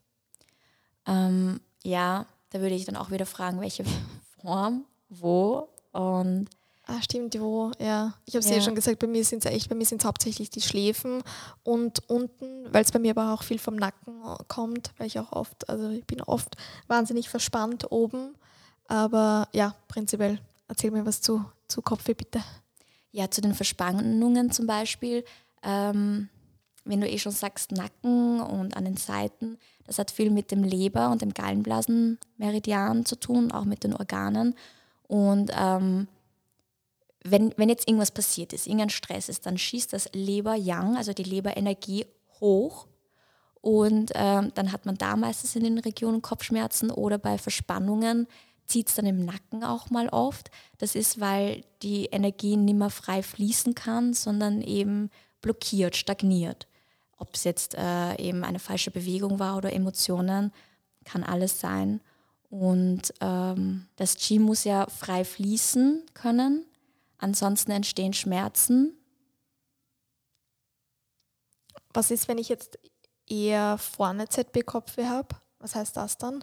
Ja, da würde ich dann auch wieder fragen, welche Form, wo und
Stimmt, wo, ja. Ich habe es
ja.
schon gesagt, bei mir sind es hauptsächlich die Schläfen und unten, weil es bei mir aber auch viel vom Nacken kommt, weil ich bin oft wahnsinnig verspannt oben. Aber ja, prinzipiell, erzähl mir was zu Kopfweh, bitte.
Ja, zu den Verspannungen zum Beispiel, wenn du schon sagst Nacken und an den Seiten, das hat viel mit dem Leber- und dem Gallenblasenmeridian zu tun, auch mit den Organen. Und wenn jetzt irgendwas passiert ist, irgendein Stress ist, dann schießt das Leber-Yang, also die Leberenergie, hoch. Und dann hat man da meistens in den Regionen Kopfschmerzen oder bei Verspannungen zieht es dann im Nacken auch mal oft. Das ist, weil die Energie nicht mehr frei fließen kann, sondern eben blockiert, stagniert. Ob es jetzt eben eine falsche Bewegung war oder Emotionen, kann alles sein. Und das Qi muss ja frei fließen können, ansonsten entstehen Schmerzen.
Was ist, wenn ich jetzt eher vorne ZB-Kopfweh habe? Was heißt das dann?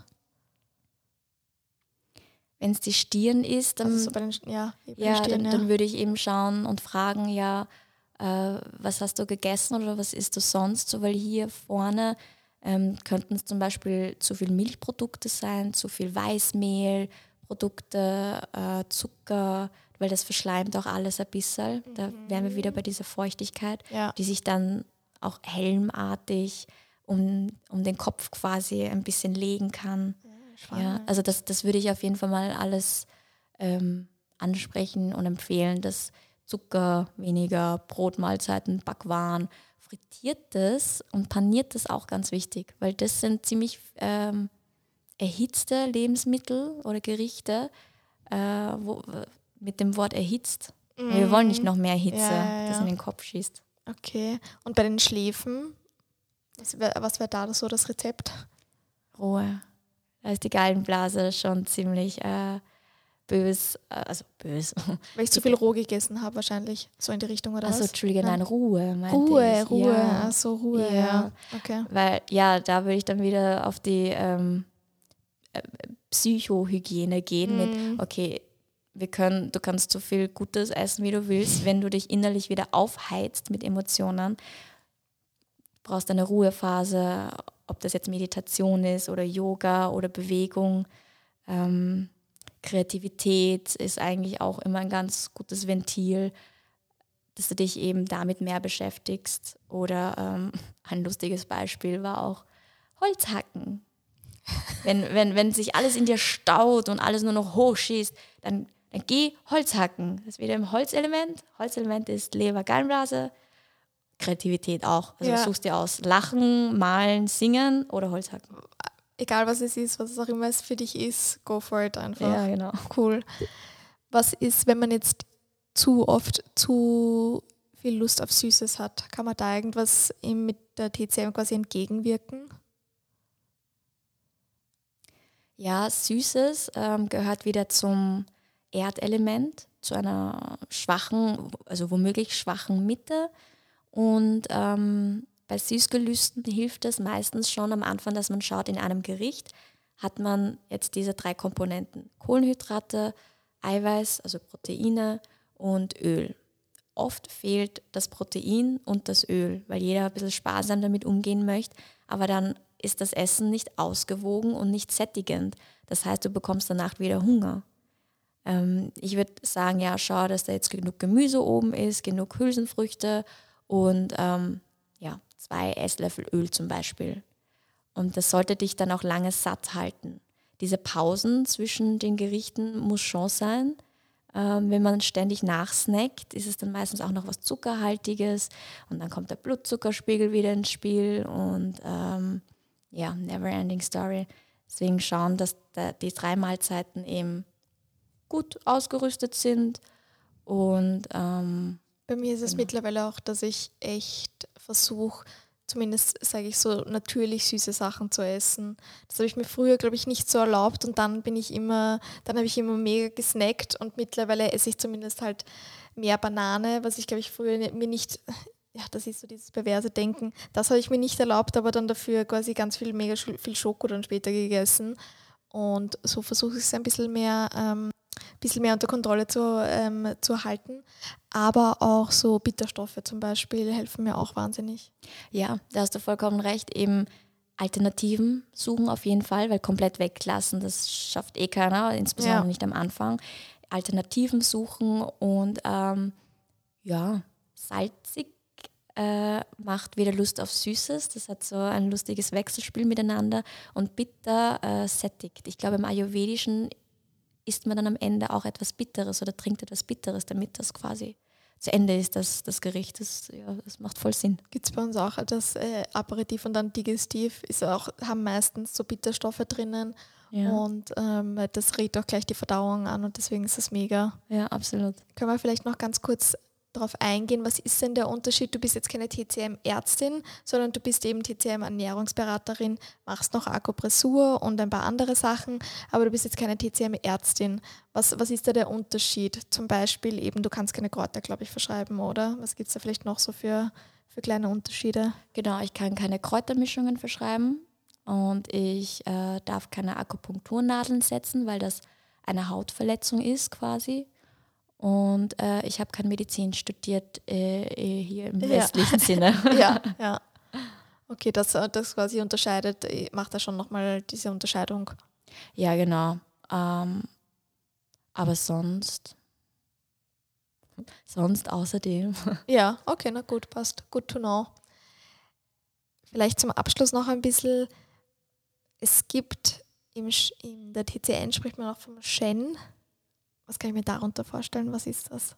Wenn es die Stirn ist, dann,
Also so bei den Stirn,
dann würde ich eben schauen und fragen, was hast du gegessen oder was isst du sonst? So, weil hier vorne könnten es zum Beispiel zu viel Milchprodukte sein, zu viel Weißmehlprodukte, Zucker, weil das verschleimt auch alles ein bisschen. Da wären wir wieder bei dieser Feuchtigkeit, die sich dann auch helmartig um den Kopf quasi ein bisschen legen kann. Ja, also das würde ich auf jeden Fall mal alles ansprechen und empfehlen, dass Zucker weniger, Brotmahlzeiten, Backwaren, frittiertes und paniertes auch ganz wichtig, weil das sind ziemlich erhitzte Lebensmittel oder Gerichte mit dem Wort erhitzt. Wir wollen nicht noch mehr Hitze, das in den Kopf schießt.
Okay, und bei den Schläfen, was wäre da so das Rezept?
Ruhe. Da ist die Gallenblase schon ziemlich bös, also bös.
Weil ich zu viel roh gegessen habe wahrscheinlich, so in die Richtung oder
was? Entschuldige, nein, Ruhe meinte ich.
Ruhe,
ja.
Achso, Ruhe, ja. Okay.
Weil, da würde ich dann wieder auf die Psychohygiene gehen mit, okay, du kannst so viel Gutes essen, wie du willst, wenn du dich innerlich wieder aufheizt mit Emotionen, brauchst eine Ruhephase, ob das jetzt Meditation ist oder Yoga oder Bewegung. Kreativität ist eigentlich auch immer ein ganz gutes Ventil, dass du dich eben damit mehr beschäftigst. Oder ein lustiges Beispiel war auch Holzhacken. Wenn sich alles in dir staut und alles nur noch hochschießt, dann geh Holzhacken. Das ist wieder im Holzelement. Holzelement ist Leber, Gallenblase, Kreativität auch. Also suchst dir aus. Lachen, malen, singen oder Holzhacken.
Egal was es ist, was es auch immer es für dich ist, go for it einfach.
Ja, genau.
Cool. Was ist, wenn man jetzt zu oft zu viel Lust auf Süßes hat? Kann man da irgendwas mit der TCM quasi entgegenwirken?
Ja, Süßes gehört wieder zum Erdelement, zu einer schwachen, also womöglich schwachen Mitte. Und bei Süßgelüsten hilft es meistens schon am Anfang, dass man schaut, in einem Gericht hat man jetzt diese 3 Komponenten: Kohlenhydrate, Eiweiß, also Proteine und Öl. Oft fehlt das Protein und das Öl, weil jeder ein bisschen sparsam damit umgehen möchte, aber dann ist das Essen nicht ausgewogen und nicht sättigend. Das heißt, du bekommst danach wieder Hunger. Ich würde sagen, schau, dass da jetzt genug Gemüse oben ist, genug Hülsenfrüchte und 2 Esslöffel Öl zum Beispiel. Und das sollte dich dann auch lange satt halten. Diese Pausen zwischen den Gerichten muss schon sein. Wenn man ständig nachsnackt, ist es dann meistens auch noch was Zuckerhaltiges und dann kommt der Blutzuckerspiegel wieder ins Spiel und never ending story. Deswegen schauen, dass die 3 Mahlzeiten eben gut ausgerüstet sind und
bei mir ist es mittlerweile auch, dass ich echt versuche, zumindest sage ich so, natürlich süße Sachen zu essen. Das habe ich mir früher, glaube ich, nicht so erlaubt und dann habe ich immer mega gesnackt und mittlerweile esse ich zumindest halt mehr Banane, was ich, glaube ich, früher mir nicht, ja, das ist so dieses perverse Denken, das habe ich mir nicht erlaubt, aber dann dafür quasi ganz viel Schoko dann später gegessen und so versuche ich es ein bisschen mehr unter Kontrolle zu halten. Aber auch so Bitterstoffe zum Beispiel helfen mir auch wahnsinnig.
Ja, da hast du vollkommen recht. Eben Alternativen suchen auf jeden Fall, weil komplett weglassen, das schafft eh keiner, insbesondere nicht am Anfang. Alternativen suchen und salzig macht wieder Lust auf Süßes. Das hat so ein lustiges Wechselspiel miteinander und bitter sättigt. Ich glaube, im Ayurvedischen isst man dann am Ende auch etwas Bitteres oder trinkt etwas Bitteres, damit das quasi zu Ende ist, das Gericht. Das macht voll Sinn.
Gibt es bei uns auch das Aperitif und dann Digestiv, haben meistens so Bitterstoffe drinnen und das regt auch gleich die Verdauung an und deswegen ist das mega.
Ja, absolut.
Können wir vielleicht noch ganz kurz darauf eingehen, was ist denn der Unterschied? Du bist jetzt keine TCM-Ärztin, sondern du bist eben TCM-Ernährungsberaterin, machst noch Akupressur und ein paar andere Sachen, aber du bist jetzt keine TCM-Ärztin. Was ist da der Unterschied? Zum Beispiel eben, du kannst keine Kräuter, glaube ich, verschreiben, oder? Was gibt es da vielleicht noch so für kleine Unterschiede?
Genau, ich kann keine Kräutermischungen verschreiben und ich darf keine Akupunkturnadeln setzen, weil das eine Hautverletzung ist quasi. Und ich habe keine Medizin studiert hier im westlichen Sinne.
Ja. Okay, das quasi unterscheidet, macht da schon nochmal diese Unterscheidung.
Ja, genau. Aber sonst außerdem.
Ja, okay, na gut, passt. Good to know. Vielleicht zum Abschluss noch ein bisschen, es gibt in der TCM spricht man auch vom Shen. Was kann ich mir darunter vorstellen? Was ist das?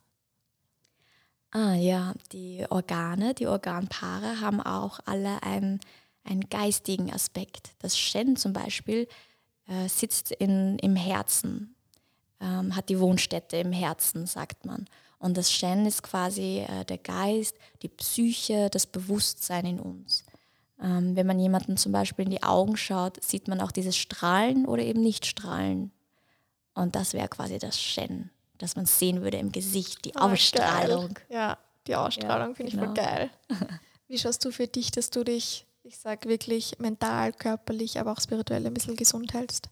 Ja, die Organpaare haben auch alle einen geistigen Aspekt. Das Shen zum Beispiel sitzt im Herzen, hat die Wohnstätte im Herzen, sagt man. Und das Shen ist quasi der Geist, die Psyche, das Bewusstsein in uns. Wenn man jemanden zum Beispiel in die Augen schaut, sieht man auch dieses Strahlen oder eben nicht Strahlen. Und das wäre quasi das Shen, das man sehen würde im Gesicht, die Ausstrahlung.
Geil. Ja, die Ausstrahlung finde ich voll geil. Wie schaust du für dich, dass du dich, ich sage wirklich mental, körperlich, aber auch spirituell ein bisschen gesund hältst?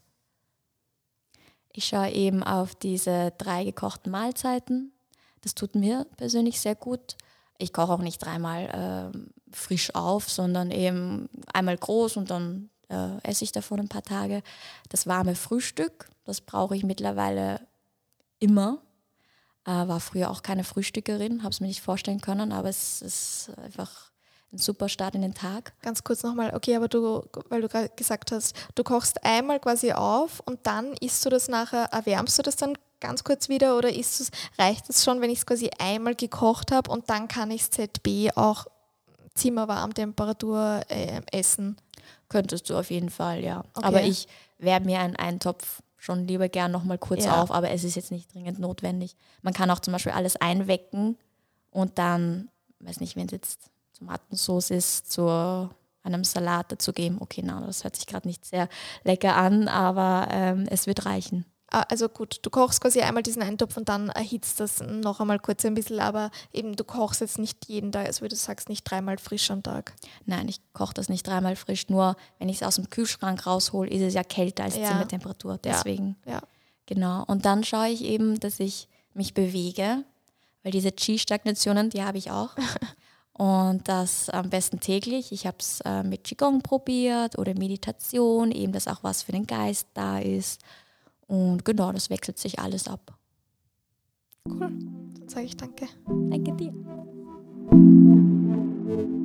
Ich schaue eben auf diese 3 gekochten Mahlzeiten. Das tut mir persönlich sehr gut. Ich koche auch nicht 3-mal frisch auf, sondern eben einmal groß und dann esse ich davon ein paar Tage. Das warme Frühstück, das brauche ich mittlerweile immer. War früher auch keine Frühstückerin, habe es mir nicht vorstellen können, aber es ist einfach ein super Start in den Tag.
Ganz kurz nochmal, okay, aber weil du gerade gesagt hast, du kochst einmal quasi auf und dann isst du das nachher, erwärmst du das dann ganz kurz wieder oder reicht es schon, wenn ich es quasi einmal gekocht habe und dann kann ich es ZB auch Zimmerwarmtemperatur essen?
Könntest du auf jeden Fall, ja.
Okay.
Aber ich wärme mir einen Eintopf schon lieber gern nochmal kurz auf, aber es ist jetzt nicht dringend notwendig. Man kann auch zum Beispiel alles einwecken und dann, weiß nicht, wenn es jetzt Tomatensauce ist, zu einem Salat dazu geben. Okay, na, das hört sich gerade nicht sehr lecker an, aber es wird reichen.
Also gut, du kochst quasi einmal diesen Eintopf und dann erhitzt das noch einmal kurz ein bisschen, aber eben du kochst jetzt nicht jeden Tag, also wie du sagst, nicht 3-mal frisch am Tag.
Nein, ich koche das nicht 3-mal frisch, nur wenn ich es aus dem Kühlschrank raushole, ist es ja kälter als Zimmertemperatur, deswegen.
Ja.
Genau, und dann schaue ich eben, dass ich mich bewege, weil diese Qi-Stagnationen, die habe ich auch. Und das am besten täglich. Ich habe es mit Qigong probiert oder Meditation, eben dass auch was für den Geist da ist. Und genau, das wechselt sich alles ab.
Cool, dann sage ich danke.
Danke dir.